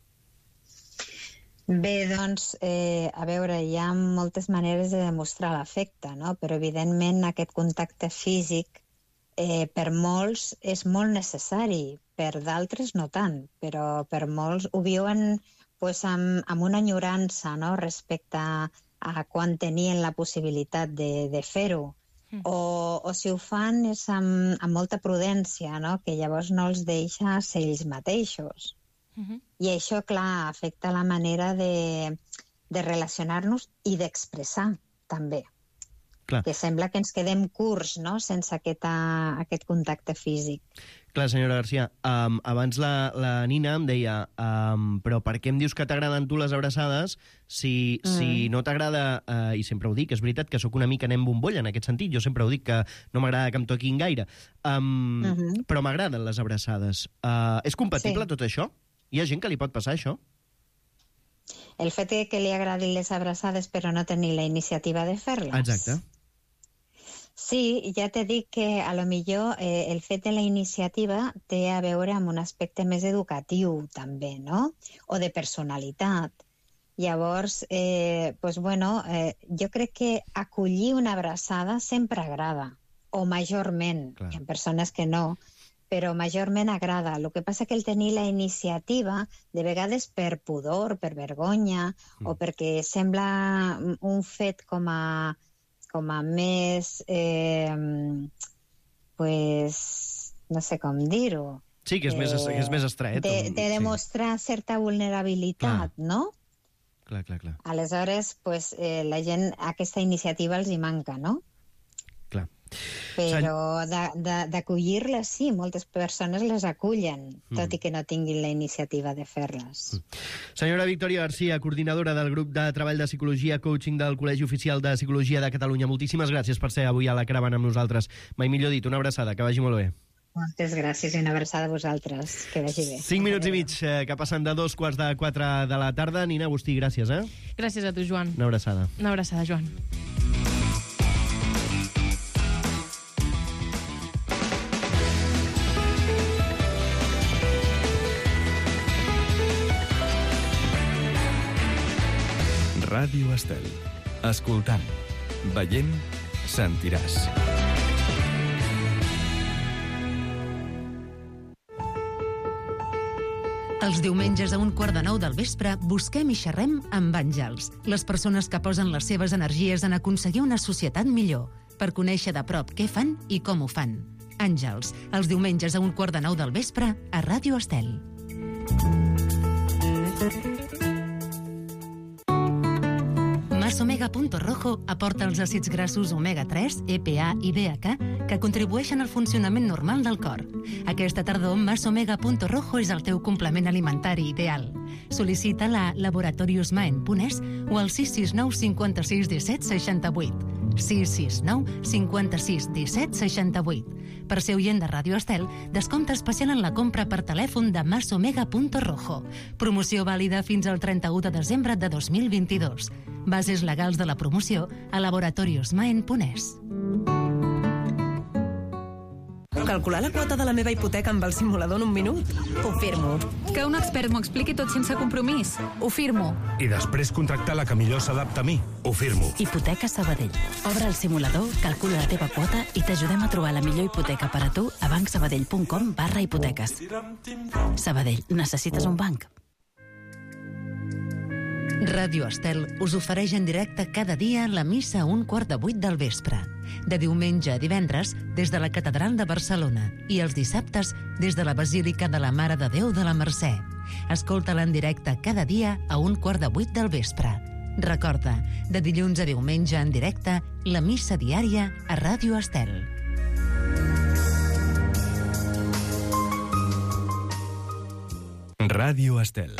Bé, doncs, a veure, hi ha moltes maneres de demostrar l'afecte, no? Però, evidentment, aquest contacte físic per molts és molt necessari, per d'altres no tant, però per molts ho viuen amb una enyorança, no?, respecte a quan tenien la possibilitat de fer-ho. O si ho fan és amb molta prudència, no?, que llavors no els deixa ser ells mateixos. I això, clar, afecta la manera de relacionar-nos i d'expressar, també. Clar. Que sembla que ens quedem curts, no?, sense aquest contacte físic. Clar, senyora Garcia, abans la Nina em deia però per què em dius que t'agraden tu les abraçades si no t'agrada, i sempre ho dic, és veritat que sóc una mica nen bombolla en aquest sentit, jo sempre ho dic que no m'agrada que em toquin gaire, però m'agraden les abraçades. És compatible tot això? Hi ha gent que li pot passar això? El fet que li agradin les abraçades però no tenir la iniciativa de fer-les? Exacte. Sí, ja t'he dit que a lo millor el fet de la iniciativa té a veure amb un aspecte més educatiu també, no? O de personalitat. Llavors, jo crec que acollir una abraçada sempre agrada, o majorment. Hi ha persones que no, però majorment agrada. El que passa que el tenir la iniciativa, de vegades per pudor, per vergonya, o perquè sembla un fet com a més, no sé com dir-ho. Sí, que és més estret. De demostrar certa vulnerabilitat, no? Clar. Aleshores, la gent, aquesta iniciativa els hi manca, no? Clar. Però d'acollir-les, sí, moltes persones les acullen, tot i que no tinguin la iniciativa de fer-les. Senyora Victòria García, coordinadora del grup de treball de psicologia coaching del Col·legi Oficial de Psicologia de Catalunya, moltíssimes gràcies per ser avui a la caravana amb nosaltres. Mai millor dit, una abraçada, que vagi molt bé. Moltes gràcies i una abraçada a vosaltres. Que vagi bé. 5 minuts i mig, que passen de 2:45 de la tarda. Nina Agustí, gràcies, eh? Gràcies a tu, Joan. Una abraçada. Una abraçada, Joan. Ràdio Estel. Escoltant, veient, sentiràs. Els diumenges a 8:45 del vespre busquem i xerrem amb àngels, les persones que posen les seves energies en aconseguir una societat millor, per conèixer de prop què fan i com ho fan. Àngels, els diumenges a 8:45 del vespre a Ràdio Estel. Omega.rojo aporta els àcids grassos omega-3, EPA i DHA que contribueixen al funcionament normal del cor. Aquesta tardor, Omega.rojo és el teu complement alimentari ideal. Sol·licita-la a laboratoriosmaen.es o al 669 56 17 68. 669 56 17 68. Per ser oient de Ràdio Estel, descompte especial en la compra per telèfon de Omega.rojo. Promoció vàlida fins al 31 de desembre de 2022. Bases legals de la promoció a laboratoriosmaen.es. Calcular la quota de la meva hipoteca amb el simulador en un minut? Ho firmo. Que un expert m'ho expliqui tot sense compromís? Ho firmo. I després contractar la que millor s'adapta a mi? Ho firmo. Hipoteca Sabadell. Obre el simulador, calcula la teva quota i t'ajudem a trobar la millor hipoteca per a tu a bancsabadell.com/hipoteques. Sabadell, necessites un banc? Ràdio Estel us ofereix en directe cada dia la missa a 7:15 del vespre. De diumenge a divendres des de la Catedral de Barcelona i els dissabtes des de la Basílica de la Mare de Déu de la Mercè. Escolta-la en directe cada dia a 7:15 del vespre. Recorda, de dilluns a diumenge en directe, la missa diària a Ràdio Estel. Ràdio Estel.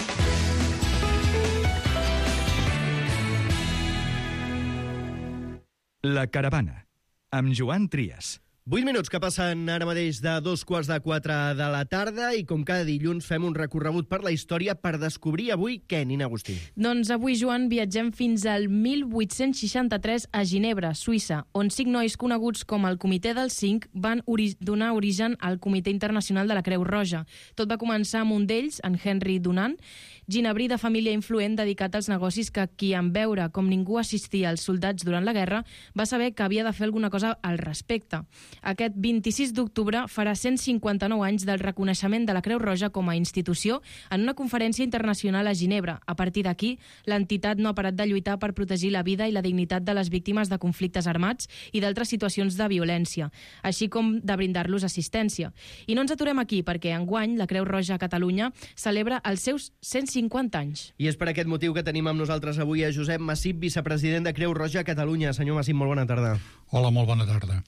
La caravana, amb Joan Trias. 8 minuts que passen ara mateix de 3:45 de la tarda i com cada dilluns fem un recorregut per la història per descobrir avui què, Nina Agustí? Doncs avui, Joan, viatgem fins al 1863 a Ginebra, Suïssa, on 5 nois coneguts com el Comitè dels 5 van donar origen al Comitè Internacional de la Creu Roja. Tot va començar amb un d'ells, en Henry Dunant, ginebrí de família influent dedicat als negocis que qui en veure com ningú assistia als soldats durant la guerra va saber que havia de fer alguna cosa al respecte. Aquest 26 d'octubre farà 159 anys del reconeixement de la Creu Roja com a institució en una conferència internacional a Ginebra. A partir d'aquí, l'entitat no ha parat de lluitar per protegir la vida i la dignitat de les víctimes de conflictes armats i d'altres situacions de violència, així com de brindar-los assistència. I no ens aturem aquí, perquè enguany la Creu Roja a Catalunya celebra els seus 150 anys. I és per aquest motiu que tenim amb nosaltres avui a Josep Massip, vicepresident de Creu Roja a Catalunya. Senyor Massip, molt bona tarda. Hola, molt bona tarda.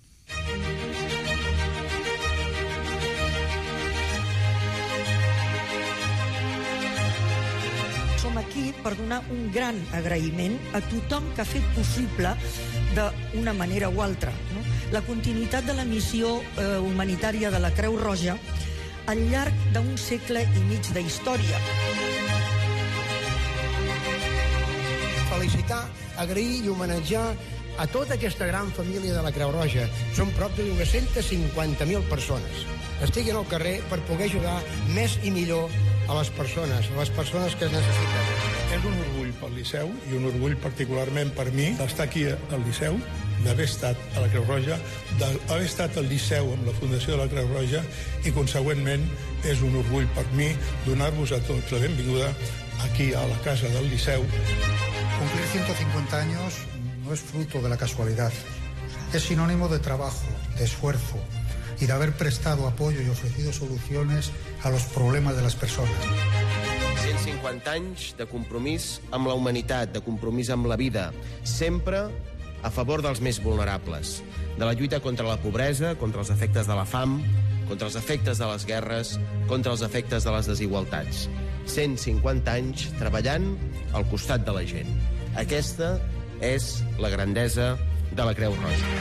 Som aquí per donar un gran agraïment a tothom que ha fet possible d'una manera o altra, no? La continuïtat de la missió humanitària de la Creu Roja al llarg d'un segle i mig d'història. Felicitar, agrair i homenatjar a tota aquesta gran família de la Creu Roja. Són prop de 250.000 persones. Estiguin al carrer per poder ajudar més i millor a les persones que es necessiten. És un orgull pel Liceu i un orgull particularment per mi d'estar aquí al Liceu, d'haver estat a la Creu Roja, d'haver estat al Liceu amb la Fundació de la Creu Roja i, consegüentment, és un orgull per mi donar-vos a tots la benvinguda aquí a la casa del Liceu. Cumplir 150 años no es fruto de la casualidad. Es sinónimo de trabajo, de esfuerzo y de haber prestado apoyo y ofrecido soluciones a los problemas de las personas. 150 anys de compromís amb la humanitat, de compromís amb la vida, sempre a favor dels més vulnerables, de la lluita contra la pobresa, contra els efectes de la fam, contra els efectes de les guerres, contra els efectes de les desigualtats. 150 anys treballant al costat de la gent. Aquesta és la grandesa de la Creu Roja.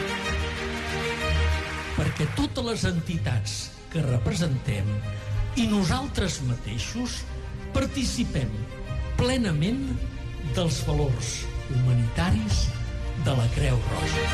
Perquè totes les entitats que representem i nosaltres mateixos participem plenament dels valors humanitaris de la Creu Roja.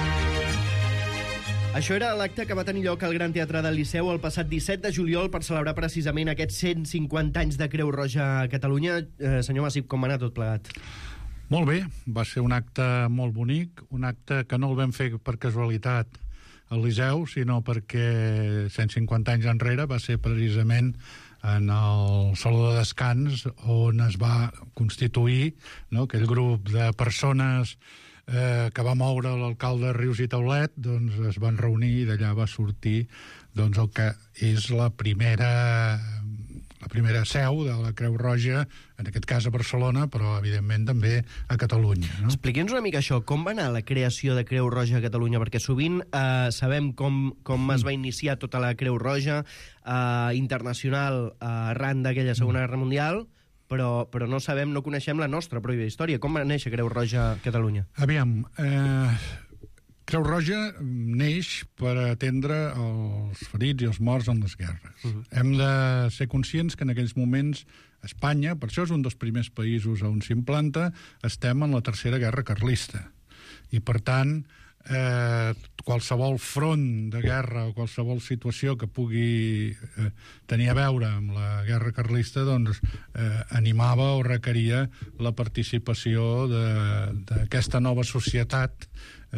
Això era l'acte que va tenir lloc al Gran Teatre del Liceu el passat 17 de juliol per celebrar precisament aquests 150 anys de Creu Roja a Catalunya. Senyor Massip, com va anar tot plegat? Molt bé, va ser un acte molt bonic, un acte que no el vam fer per casualitat al Liceu, sinó perquè 150 anys enrere va ser precisament en el Saló de Descans on es va constituir, no, aquell grup de persones que va moure l'alcalde Rius i Taulet, doncs es van reunir i d'allà va sortir doncs, el que és la primera seu de la Creu Roja, en aquest cas a Barcelona, però evidentment també a Catalunya. No? Expliqui'ns una mica això, com va anar la creació de Creu Roja a Catalunya? Perquè sovint sabem com es va iniciar tota la Creu Roja internacional arran d'aquella Segona Guerra Mundial, però no sabem, no coneixem la nostra pròpia història. Com va néixer Creu Roja a Catalunya? Aviam, Creu Roja neix per atendre els ferits i els morts en les guerres. Hem de ser conscients que en aquells moments Espanya, per això és un dels primers països on s'implanta, estem en la Tercera Guerra Carlista. I, per tant, qualsevol front de guerra o qualsevol situació que pugui tenir a veure amb la guerra carlista doncs animava o requeria la participació d'aquesta nova societat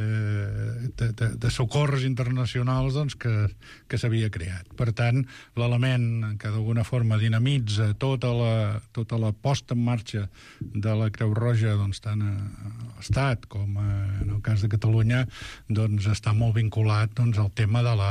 de socorros internacionals doncs, que s'havia creat. Per tant, l'element que d'alguna forma dinamitza tota la posta en marxa de la Creu Roja, doncs, tant a l'Estat com en el cas de Catalunya, doncs, està molt vinculat doncs, al tema de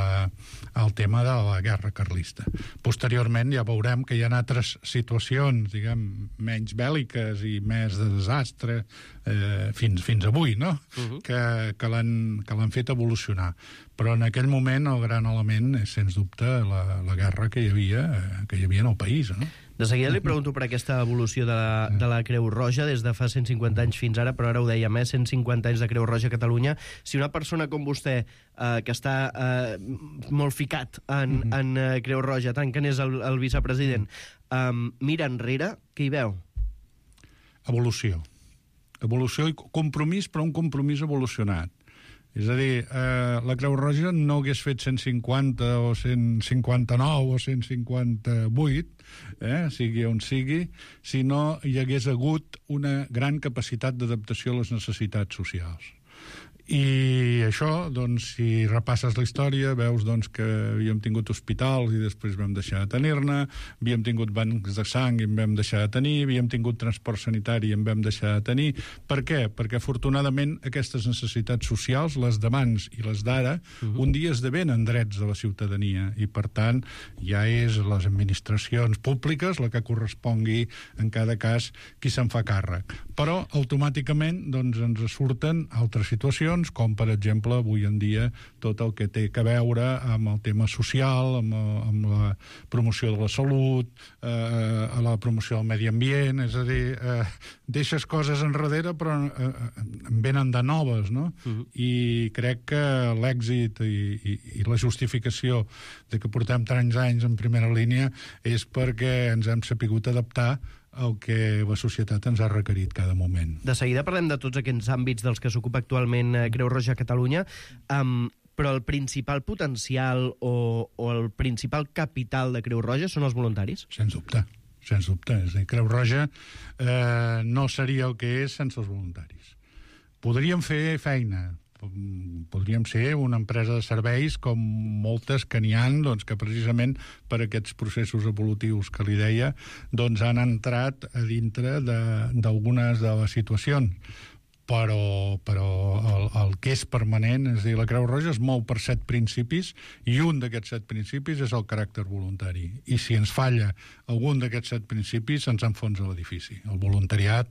la guerra carlista. Posteriorment ja veurem que hi ha altres situacions, diguem, menys bèl·liques i més de desastre fins avui, no? Que l'han fet evolucionar. Però en aquell moment el gran element és, sens dubte, la guerra que hi havia en el país, no? De seguida li pregunto per aquesta evolució de la Creu Roja des de fa 150 anys fins ara, però ara ho dèiem, 150 anys de Creu Roja a Catalunya. Si una persona com vostè, que està molt ficat en Creu Roja, tant que n'és el vicepresident, mira enrere, què hi veu? Evolució i compromís, però un compromís evolucionat. És a dir, la Creu Roja no hagués fet 150 o 159 o 158, sigui on sigui, si no hi hagués hagut una gran capacitat d'adaptació a les necessitats socials. I això, doncs, si repasses la història, veus doncs, que havíem tingut hospitals i després vam deixar de tenir-ne, havíem tingut bancs de sang i en vam deixar de tenir, havíem tingut transport sanitari i en vam deixar de tenir. Per què? Perquè, afortunadament, aquestes necessitats socials, les d'abans i les d'ara, un dia esdevenen drets de la ciutadania i, per tant, ja és les administracions públiques la que correspongui, en cada cas, qui se'n fa càrrec. Però, automàticament, doncs, ens surten altres situacions, com, per exemple, avui en dia tot el que té a veure amb el tema social, amb la promoció de la salut, a la promoció del medi ambient, és a dir, deixes coses enrere però en venen de noves, no? I crec que l'èxit i la justificació de que portem tants anys en primera línia és perquè ens hem sapigut adaptar el que la societat ens ha requerit cada moment. De seguida parlem de tots aquests àmbits dels que s'ocupa actualment Creu Roja a Catalunya, però el principal potencial o el principal capital de Creu Roja són els voluntaris? Sens dubte. És a dir, Creu Roja no seria el que és sense els voluntaris. Podríem fer feina, podríem ser una empresa de serveis com moltes que n'hi ha, doncs, que precisament per aquests processos evolutius que li deia doncs han entrat a dintre d'algunes de les situacions. Però el que és permanent, és a dir, la Creu Roja es mou per 7 principis i un d'aquests 7 principis és el caràcter voluntari. I si ens falla algun d'aquests 7 principis, ens enfonsa l'edifici. El voluntariat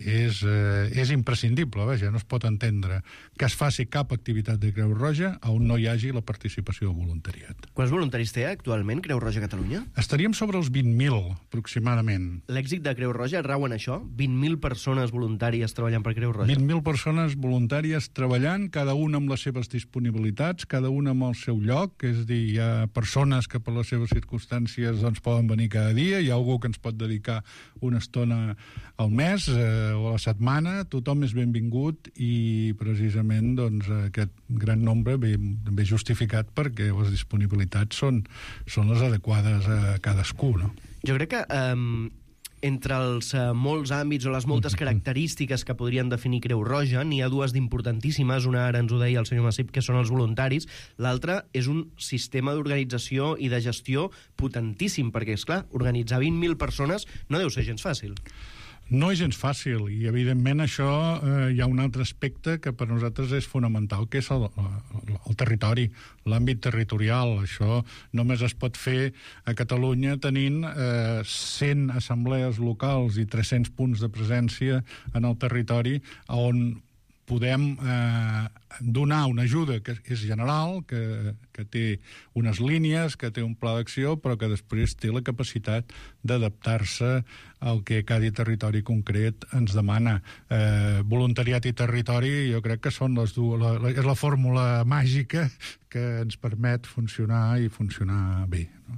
és imprescindible, vaja, no es pot entendre que es faci cap activitat de Creu Roja on no hi hagi la participació del voluntariat. Quants voluntaris té actualment Creu Roja a Catalunya? Estaríem sobre els 20.000, aproximadament. L'èxit de Creu Roja rau en això? 20.000 persones voluntàries treballant per Creu Roja? 20.000 persones voluntàries treballant, cada una amb les seves disponibilitats, cada una amb el seu lloc, és a dir, hi ha persones que per les seves circumstàncies doncs, poden venir cada dia, hi ha algú que ens pot dedicar una estona al mes o a la setmana, tothom és benvingut i precisament doncs, aquest gran nombre ve justificat perquè les disponibilitats són les adequades a cadascú, no? Jo crec que entre els molts àmbits o les moltes característiques que podrien definir Creu Roja, n'hi ha dues d'importantíssimes. Una, ara ens ho deia el senyor Massip, que són els voluntaris. L'altra és un sistema d'organització i de gestió potentíssim, perquè, és clar, organitzar 20.000 persones no deu ser gens fàcil. No és gens fàcil, i evidentment això hi ha un altre aspecte que per nosaltres és fonamental, que és el territori, l'àmbit territorial. Això només es pot fer a Catalunya tenint 100 assemblees locals i 300 punts de presència en el territori on podem donar una ajuda que és general, que té unes línies, que té un pla d'acció, però que després té la capacitat d'adaptar-se al que cada territori concret ens demana. Voluntariat i territori jo crec que són les dues, és la fórmula màgica que ens permet funcionar i funcionar bé, no?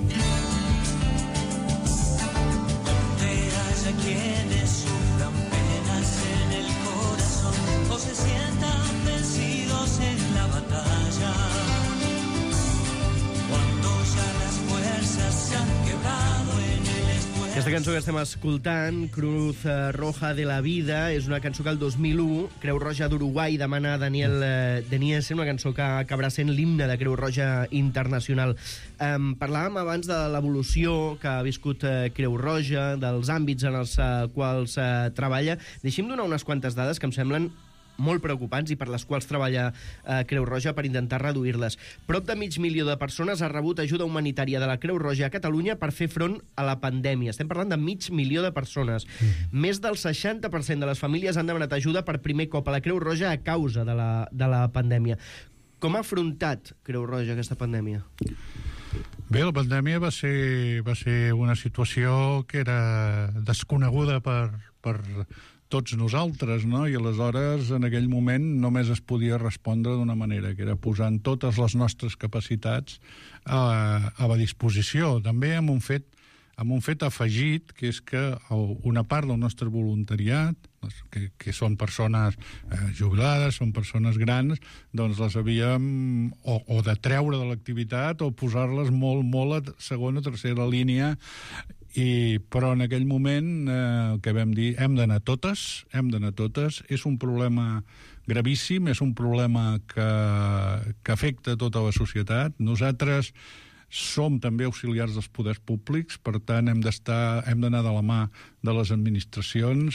Aquesta cançó que estem escoltant, Cruz Roja de la Vida, és una cançó que el 2001 Creu Roja d'Uruguai demana a Daniel Deniese, una cançó que acabarà sent l'himne de Creu Roja Internacional. Parlàvem abans de l'evolució que ha viscut Creu Roja, dels àmbits en els quals treballa. Deixi'm donar unes quantes dades que em semblen molt preocupants i per les quals treballa Creu Roja per intentar reduir-les. Prop de 500.000 de persones ha rebut ajuda humanitària de la Creu Roja a Catalunya per fer front a la pandèmia. Estem parlant de 500.000 de persones. Més del 60% de les famílies han demanat ajuda per primer cop a la Creu Roja a causa de la pandèmia. Com ha afrontat Creu Roja aquesta pandèmia? Bé, la pandèmia va ser una situació que era desconeguda per tots nosaltres, no? I aleshores, en aquell moment, només es podia respondre d'una manera, que era posant totes les nostres capacitats a la disposició. També amb un fet afegit, que és que una part del nostre voluntariat, que són persones jubilades, són persones grans, doncs les havíem o de treure de l'activitat o posar-les molt a segona o tercera línia. Però en aquell moment el que vam dir, hem d'anar totes, és un problema gravíssim, és un problema que afecta tota la societat. Nosaltres som també auxiliars dels poders públics, per tant hem d'anar de la mà de les administracions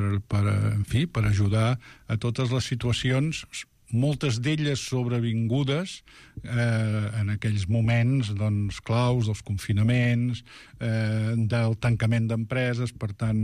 per ajudar a totes les situacions, moltes d'elles sobrevingudes en aquells moments doncs, claus dels confinaments, del tancament d'empreses, per tant,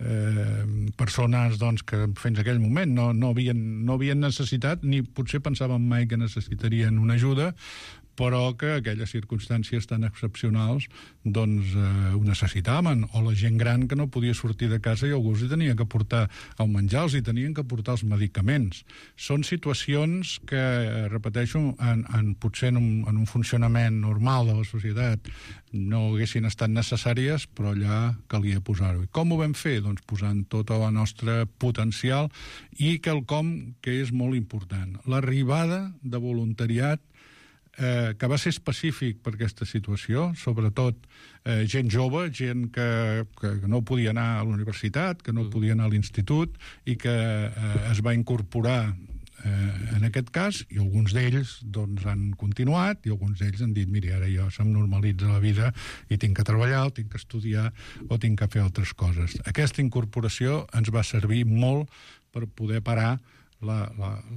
persones doncs, que fins aquell moment no havien necessitat, ni potser pensaven mai que necessitarien una ajuda, però que aquelles circumstàncies tan excepcionals doncs ho necessitaven, o la gent gran que no podia sortir de casa i algú els tenia que portar el menjar, els hi tenien que portar els medicaments. Són situacions que, repeteixo, potser en un funcionament normal de la societat no haguessin estat necessàries, però allà calia posar-ho. I com ho vam fer? Doncs posant tot el nostre potencial i quelcom que és molt important, l'arribada de voluntariat que va ser específic per aquesta situació, sobretot gent jove, gent que no podia anar a la universitat, que no podia anar a l'institut i que es va incorporar en aquest cas, i alguns d'ells doncs, han continuat, i alguns d'ells han dit, mira, ara jo se'm normalitza la vida i tinc que treballar, o tinc que estudiar, o tinc que fer altres coses. Aquesta incorporació ens va servir molt per poder parar la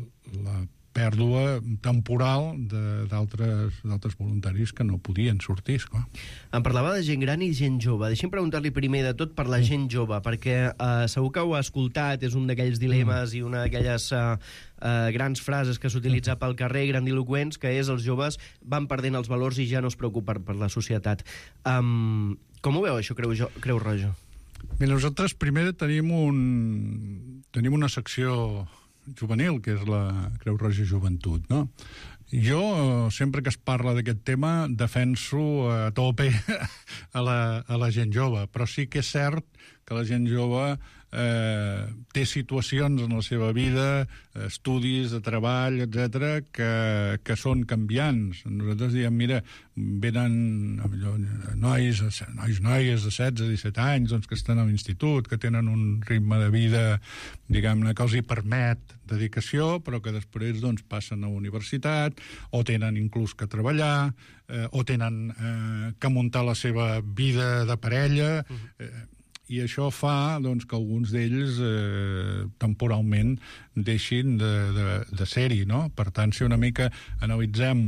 pèrdua temporal d'altres voluntaris que no podien sortir, esclar. Em parlava de gent gran i gent jove. Deixi'm preguntar-li primer de tot per la gent jove, perquè segur que ho ha escoltat, és un d'aquells dilemes i una d'aquelles grans frases que s'utilitza pel carrer, grandiloquents, que és els joves van perdent els valors i ja no es preocupen per la societat. Com ho veu, això, Creu Roja? Bé, nosaltres primer tenim una secció juvenil, que és la Creu Roja Joventut, no? Jo, sempre que es parla d'aquest tema, defenso a tope a la gent jove, però sí que és cert que la gent jove té situacions en la seva vida, estudis, de treball, etc., que són canviants. Nosaltres diem, mira, venen noies de 16-17 anys doncs, que estan a l'institut, que tenen un ritme de vida, diguem-ne, que els hi permet dedicació, però que després doncs, passen a la universitat, o tenen inclús que treballar, o tenen que muntar la seva vida de parella, i això fa doncs, que alguns d'ells temporalment deixin de ser-hi, no? Per tant, si una mica analitzem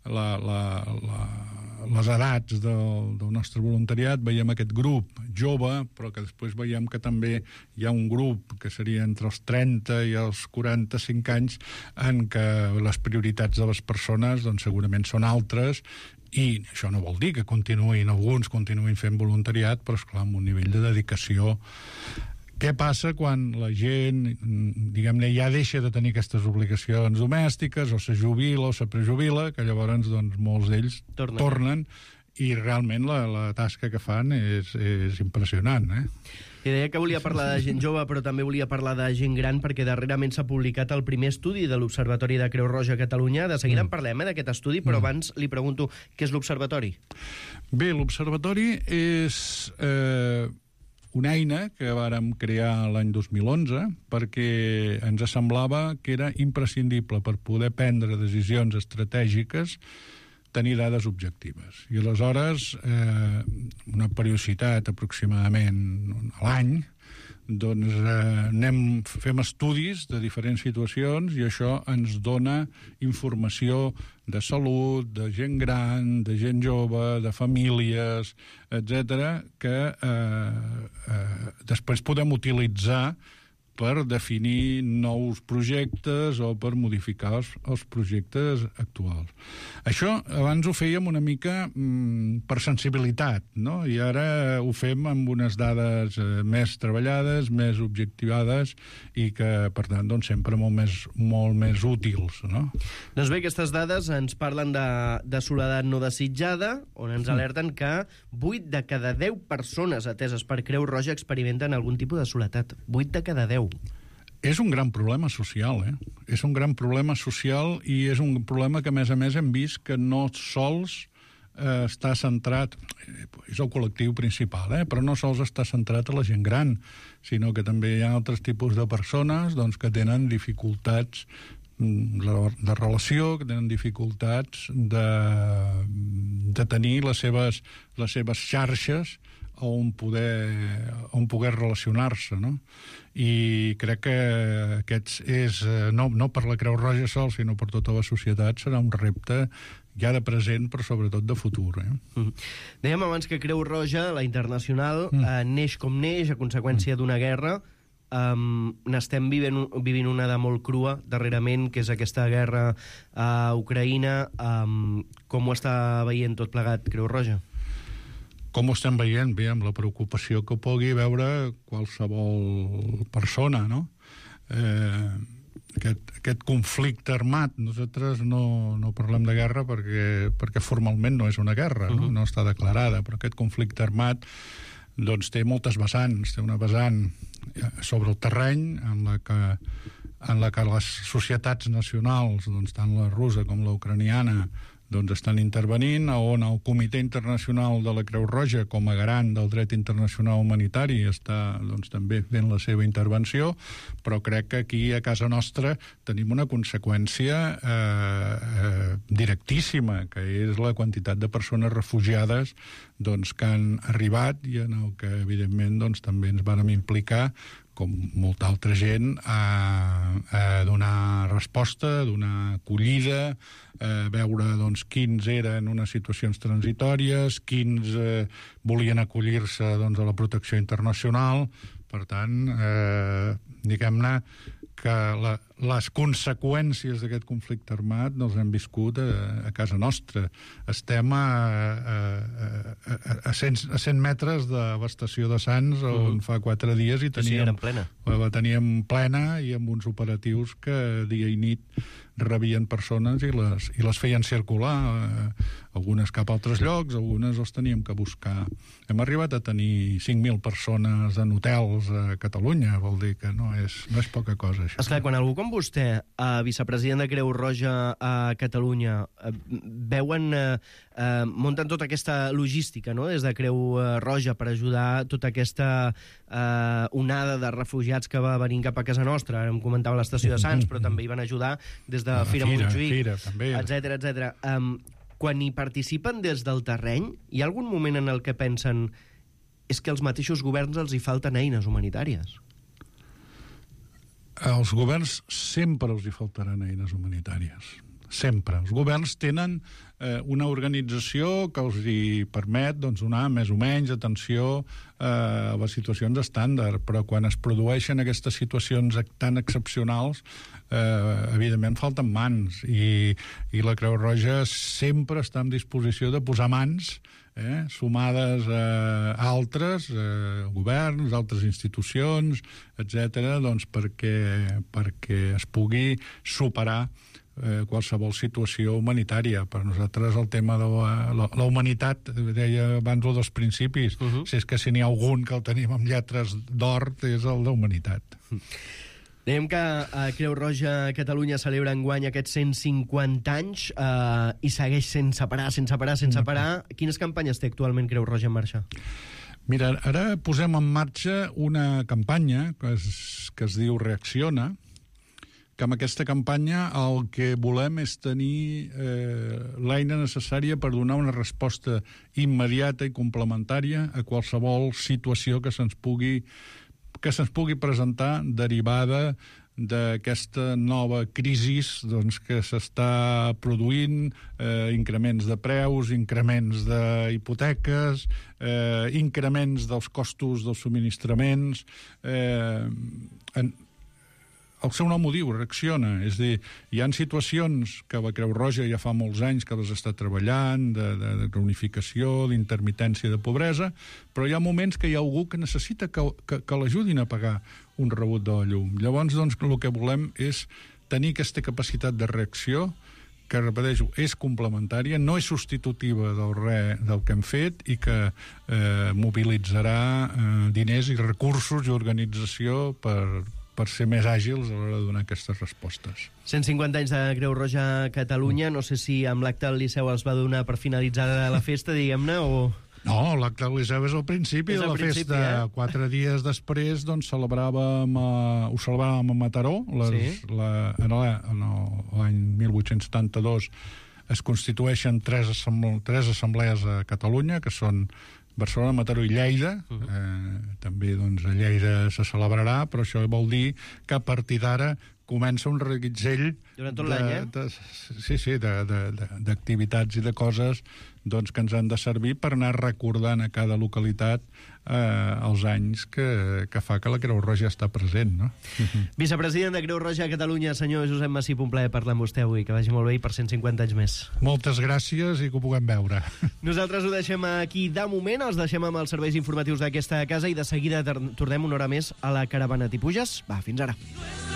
les edats del nostre voluntariat, veiem aquest grup jove, però que després veiem que també hi ha un grup que seria entre els 30 i els 45 anys en què les prioritats de les persones doncs, segurament són altres. I això no vol dir que alguns continuïn fent voluntariat, però, esclar, amb un nivell de dedicació. Què passa quan la gent, diguem-ne, ja deixa de tenir aquestes obligacions domèstiques, o se jubila o se prejubila, que llavors doncs, molts d'ells tornen i realment la tasca que fan és impressionant, I deia que volia parlar de gent jove, però també volia parlar de gent gran, perquè darrerament s'ha publicat el primer estudi de l'Observatori de Creu Roja a Catalunya. De seguida en parlem d'aquest estudi, però abans li pregunto què és l'Observatori? Bé, l'Observatori és una eina que vàrem crear l'any 2011 perquè ens semblava que era imprescindible per poder prendre decisions estratègiques tenir dades objectives. I aleshores, una periodicitat aproximadament a l'any, doncs fem estudis de diferents situacions i això ens dona informació de salut, de gent gran, de gent jove, de famílies, etc., que després podem utilitzar per definir nous projectes o per modificar els projectes actuals. Això abans ho fèiem una mica per sensibilitat, no? I ara ho fem amb unes dades més treballades, més objectivades i que, per tant, doncs, sempre molt més útils, no? Doncs bé, aquestes dades ens parlen de soledat no desitjada, on ens alerten que 8 de cada 10 persones ateses per Creu Roja experimenten algun tipus de soledat. 8 de cada 10. És un gran problema social, És un gran problema social i és un problema que, a més, hem vist que no sols està centrat, és el col·lectiu principal, però no sols està centrat a la gent gran, sinó que també hi ha altres tipus de persones doncs, que tenen dificultats de relació, que tenen dificultats de tenir les seves xarxes on poder relacionar-se, no? I crec que aquests és, no per la Creu Roja sol, sinó per tota la societat, serà un repte ja de present, però sobretot de futur. Dèiem abans que Creu Roja, la internacional, neix com neix a conseqüència d'una guerra. n'estem vivint una de molt crua darrerament, que és aquesta guerra a Ucraïna. Com ho està veient tot plegat Creu Roja? Com ho estem veient? Bé, amb la preocupació que pugui veure qualsevol persona, no? Aquest conflicte armat, nosaltres no parlem de guerra perquè formalment no és una guerra, no està declarada, però aquest conflicte armat doncs té moltes vessants. Té una vessant sobre el terreny en la que les societats nacionals, doncs, tant la russa com la ucraniana, doncs estan intervenint, on el Comitè Internacional de la Creu Roja, com a garant del dret internacional humanitari, està doncs, també fent la seva intervenció, però crec que aquí a casa nostra tenim una conseqüència directíssima, que és la quantitat de persones refugiades doncs, que han arribat i en el que, evidentment, doncs, també ens vàrem implicar com molta altra gent, a donar resposta, a donar acollida, a veure doncs, quins eren unes situacions transitòries, quins volien acollir-se doncs, a la protecció internacional. Per tant, diguem-ne que les conseqüències d'aquest conflicte armat no les hem viscut a casa nostra. Estem a 100 metres de l'estació de Sants, on fa 4 dies i la teníem plena i amb uns operatius que dia i nit rebien persones i les feien circular, algunes cap a altres llocs, algunes els teníem que buscar. Hem arribat a tenir 5.000 persones en hotels a Catalunya, vol dir que no és poca cosa, això. Esclar, quan algú com vostè, vicepresident de Creu Roja a Catalunya, veuen, munten tota aquesta logística, no?, des de Creu Roja per ajudar tota aquesta onada de refugiats que va venint cap a casa nostra. Ara em comentava l'estació de Sants, però també hi van ajudar des de Fira Montjuïc, etcètera. Quan hi participen des del terreny, hi ha algun moment en el que pensen és que als mateixos governs els hi falten eines humanitàries? Als governs sempre els hi faltaran eines humanitàries. Sempre. Els governs tenen una organització que els hi permet doncs, donar més o menys atenció a les situacions estàndard, però quan es produeixen aquestes situacions tan excepcionals, evidentment falten mans, i la Creu Roja sempre està en disposició de posar mans, sumades a altres, governs, altres institucions, etc., doncs perquè es pugui superar qualsevol situació humanitària. Per nosaltres el tema de la humanitat, deia abans un dels principis, és que si n'hi ha algun que el tenim amb lletres d'or és el de humanitat. Dèiem que Creu Roja Catalunya celebra enguany aquests 150 anys i segueix sense parar. Quines campanyes té actualment Creu Roja en marxa? Mira, ara posem en marxa una campanya que es diu Reacciona, que amb aquesta campanya el que volem és tenir l'eina necessària per donar una resposta immediata i complementària a qualsevol situació que se'ns pugui presentar derivada d'aquesta nova crisi doncs, que s'està produint, increments de preus, increments d'hipoteques, increments dels costos dels subministraments. El seu nom ho diu, Reacciona. És a dir, hi ha situacions que la Creu Roja ja fa molts anys que les està treballant, de reunificació, d'intermitència de pobresa, però hi ha moments que hi ha algú que necessita que l'ajudin a pagar un rebut de la llum. Llavors, doncs, el que volem és tenir aquesta capacitat de reacció que, repeteixo, és complementària, no és substitutiva del que hem fet i que mobilitzarà diners i recursos i organització per ser més àgils a l'hora de donar aquestes respostes. 150 anys de Creu Roja a Catalunya. No sé si amb l'acte del Liceu els va donar per finalitzar la festa, diguem-ne, o... No, l'acte del Liceu és el principi de la festa. 4 dies després doncs, ho celebràvem a Mataró. L'any 1872 es constitueixen 3 assemblees a Catalunya, que són Barcelona, Mataró i Lleida. També doncs, a Lleida se celebrarà, però això vol dir que a partir d'ara comença un reguitzell durant tot l'any, d'activitats i de coses doncs, que ens han de servir per anar recordant a cada localitat els anys que fa que la Creu Roja està present, no? Vicepresident de Creu Roja a Catalunya, senyor Josep Massip, un plaer parlar amb vostè avui, que vagi molt bé i per 150 anys més. Moltes gràcies i que ho puguem veure. Nosaltres ho deixem aquí de moment, els deixem amb els serveis informatius d'aquesta casa i de seguida tornem una hora més a la Caravana. T'hi puges? Va, fins ara.